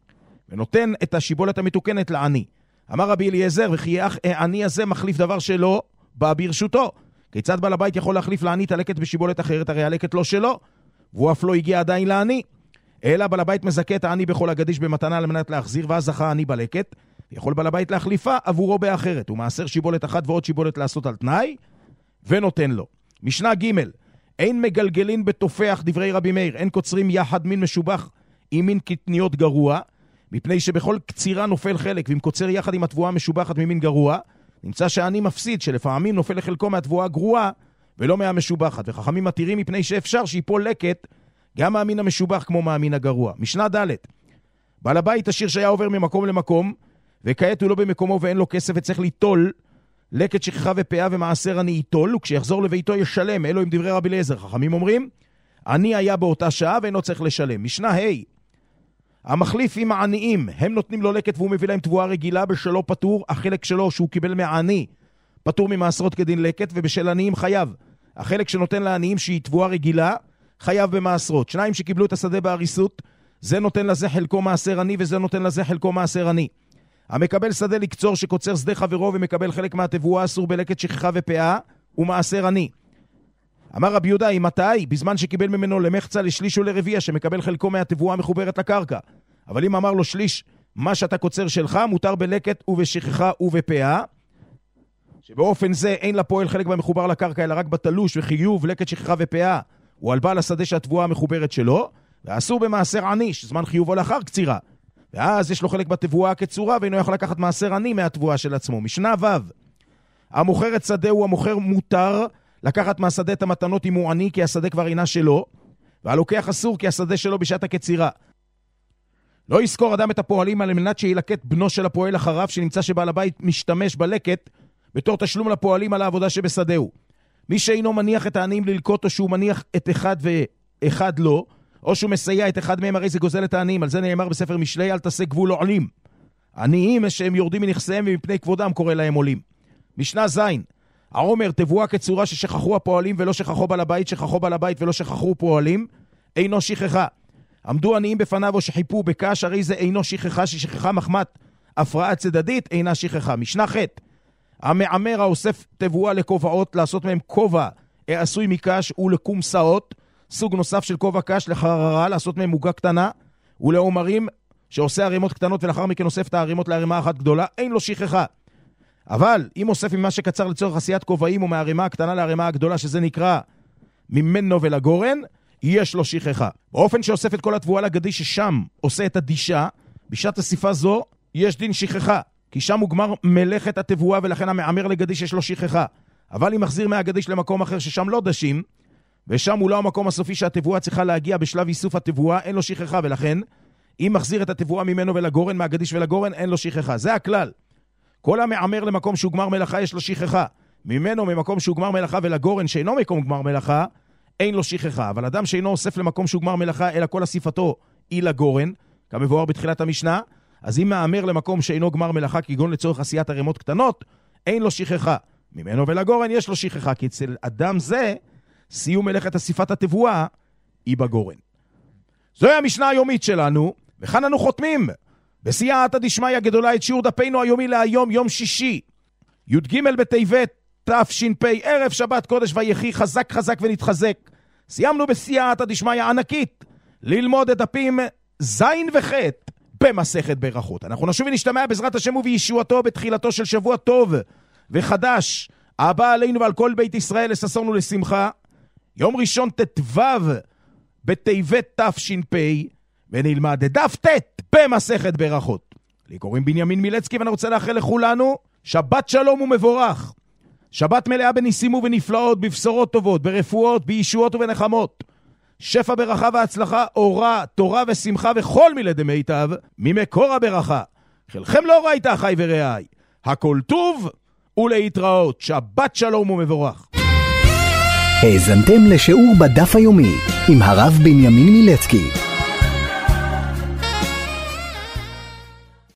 ונותן את השיבולת המתוקנת לעני. אמר רבי אליעזר וכי העני הזה מחליף דבר שלו בא ברשותו. כיצד בעל הבית יכול להחליף לעני את הלקט בשיבולת אחרת? הרי הלקט לא שלו והוא אף לא הגיע עדיין לעני, אלא בעל הבית מזכה את העני בכל הגדיש במתנה על מנת להחזיר, ואז זכה העני בלקט, יכול בעל הבית להחליפה עבורו באחרת. הוא מעשר שיבולת אחת ועוד שיבולת לעשות על תנאי ונותן לו. משנה ג' אין מגלגלין בתופח, דברי רבי מאיר, אין קוצרים יחד מין משובח עם מין קטניות גרוע, מפני שבכל קצירה נופל חלק, ואם קוצר יחד עם התבואה המשובחת ממין גרוע, נמצא שהעני מפסיד, שלפעמים נופל לחלקו מהתבואה הגרועה ולא מהמשובחת, וחכמים מתירים מפני שאפשר שיפול לקט גם מהמין המשובח כמו מהמין הגרוע. משנה ד' בעל הבית עשיר שהיה עובר ממקום למקום, וכעת הוא לא במקומו ואין לו כסף וצריך ליטול לקט שכחה ופאה ומעשר אני ייטול, וכשיחזור לביתו ישלם. אלו עם דברי רבי אליעזר. חכמים אומרים אני היה באותה שעה ואינו צריך לשלם. משנה ה' המחליף עם העניים, הם נותנים לו לקט והוא מביא להם תבואה רגילה בשלו פטור, החלק שלו שהוא קיבל מהעני פטור ממעשרות כדין לקט, ובשל עניים חייב. החלק שנותן לעניים שהיא תבואה רגילה חייב במעשרות. שניים שקיבלו את השדה בהריסות, זה נותן לזה חלקו מעשר עני וזה נותן לזה חלקו מעשר עני. המקבל שדה לקצור שקוצר שדה חברו ומקבל חלק מהתבואה אסור בלקט שכחה ופאה ומעשר עני. אמר רבי יהודה, מתי? בזמן שקיבל ממנו למחצה לשליש או לרביע שמקבל חלקו מהתבואה מחוברת לקרקע. אבל אם אמר לו שליש מה שאתה קוצר שלך מותר בלקט ובשכחה ובפאה, שבאופן זה אין לפועל חלק במחובר לקרקע אלא רק בתלוש וחיוב לקט שכחה ופאה הוא על בעל השדה שהתבואה המחוברת שלו, ואסור במעשר עני שזמן חיובו לאחר קצירה, ואז יש לו חלק בתבואה הקצורה ואינו יכול לקחת מעשר עני מהתבואה של עצמו. משנה ו' המוכר את שדה הוא המוכר מותר לקחת מהשדה את המתנות אם הוא עני כי השדה כבר אינה שלו, והלוקח אסור כי השדה שלו בשעת הקצירה. לא יזכור אדם את הפועלים על מנת שילקט בנו של הפועל אחריו שנמצא שבעל הבית משתמש בלקט בתור תשלום לפועלים על העבודה שבשדהו. מי שאינו מניח את העניים ללקוט או שהוא מניח את אחד ואחד לא, או שהוא מסייע את אחד מהם הרי זה גוזל את העניים. על זה נאמר בספר משלי אל תעשה גבול עולים. עניים שהם יורדים מנכסיהם ומפני כבודם קורא להם עולים. משנה זין העומר תבואה כצורה ששכחו הפועלים ולא שכחו בעל הבית, שכחו בעל הבית ולא שכחו פועלים, אינו שכחה. עמדו עניים בפניו או שחיפו בקש, הרי זה אינו שכחה, ששכחה מחמת הפרעה צדדית אינה שכחה. משנה ח' המעמר האוסף תבואה לכובעות, לעשות מהם כובע עשוי מקש ולקומסאות, סוג נוסף של כובע קש לחררה, לעשות מהם מוגה קטנה, ולעומרים שעושה ערימות קטנות ולאחר מכן אוסף את הערימות לערימה אחת גדולה, אין לו שכחה. אבל אם אוסף ממה שקצר לצורך עשיית כובעים ומהערימה הקטנה לערימה הגדולה, שזה נקרא ממנו ולגורן, יש לו שכחה. באופן שאוסף את כל התבואה לגדי ששם עושה את הדישה, בשעת אסיפה זו יש דין שכחה, כי שם מוגמר מלאכת התבואה ולכן המעמר לגדיש יש לו שכחה. אבל אם מחזיר מהגדיש למקום אחר ששם לא דשים, ושם הוא לא המקום הסופי שהתבואה צריכה להגיע בשלב איסוף התבואה, אין לו שכחה, ולכן אם מחזיר את התבואה ממנו ולגורן, מהגדיש ולגורן, אין לו שכחה. זה הכלל. כל המעמר למקום שהוא גמר מלאכה יש לו שכחה. ממנו ממקום שהוא גמר מלאכה ולגורן שאינו מקום גמר מלאכה, אין לו שכחה. אבל אדם שאינו אוסף למקום שהוא גמר מלאכה, אלא כל אסיפתו היא לגורן, כמבואר בתחילת המשנה, אז אם מעמר למקום שאינו גמר מלאכה, כגון לצורך עשיית ערימות קטנות, אין לו שכחה. ממנו ולגורן יש לו שכחה, כי אצל אדם זה, סיום מלאכת אסיפת התבואה היא בגורן. זוהי המשנה היומית שלנו, וכאן אנו חותמים בסייעתא דשמיא גדולה את שיעור דפינו היומי להיום, יום שישי, י"ג בטבת תש"פ, ערב שבת קודש ויחי, חזק חזק ונתחזק. סיימנו בסייעתא דשמיא ענקית ללמוד את דפים זין וחט במסכת ברכות. אנחנו נשוב ונשתמע בעזרת השם ובישועתו בתחילתו של שבוע טוב וחדש הבא עלינו ועל כל בית ישראל לששון ולשמחה, יום ראשון ט"ו בטבת תש"פ, ונלמד את דף ט' במסכת ברכות. לי קוראים בנימין מילצקי ואני רוצה לאחל לכולנו שבת שלום ומבורך, שבת מלאה בניסים ובנפלאות, בבשורות טובות, ברפואות, בישועות ובנחמות, שפע ברכה והצלחה, אורה, תורה ושמחה וכל מילי דמיטב ממקור הברכה. חלכם לא ראית אחי ורעי, הכל טוב ולהתראות. שבת שלום ומבורך. האזנתם לשיעור בדף היומי עם הרב בנימין מילצקי.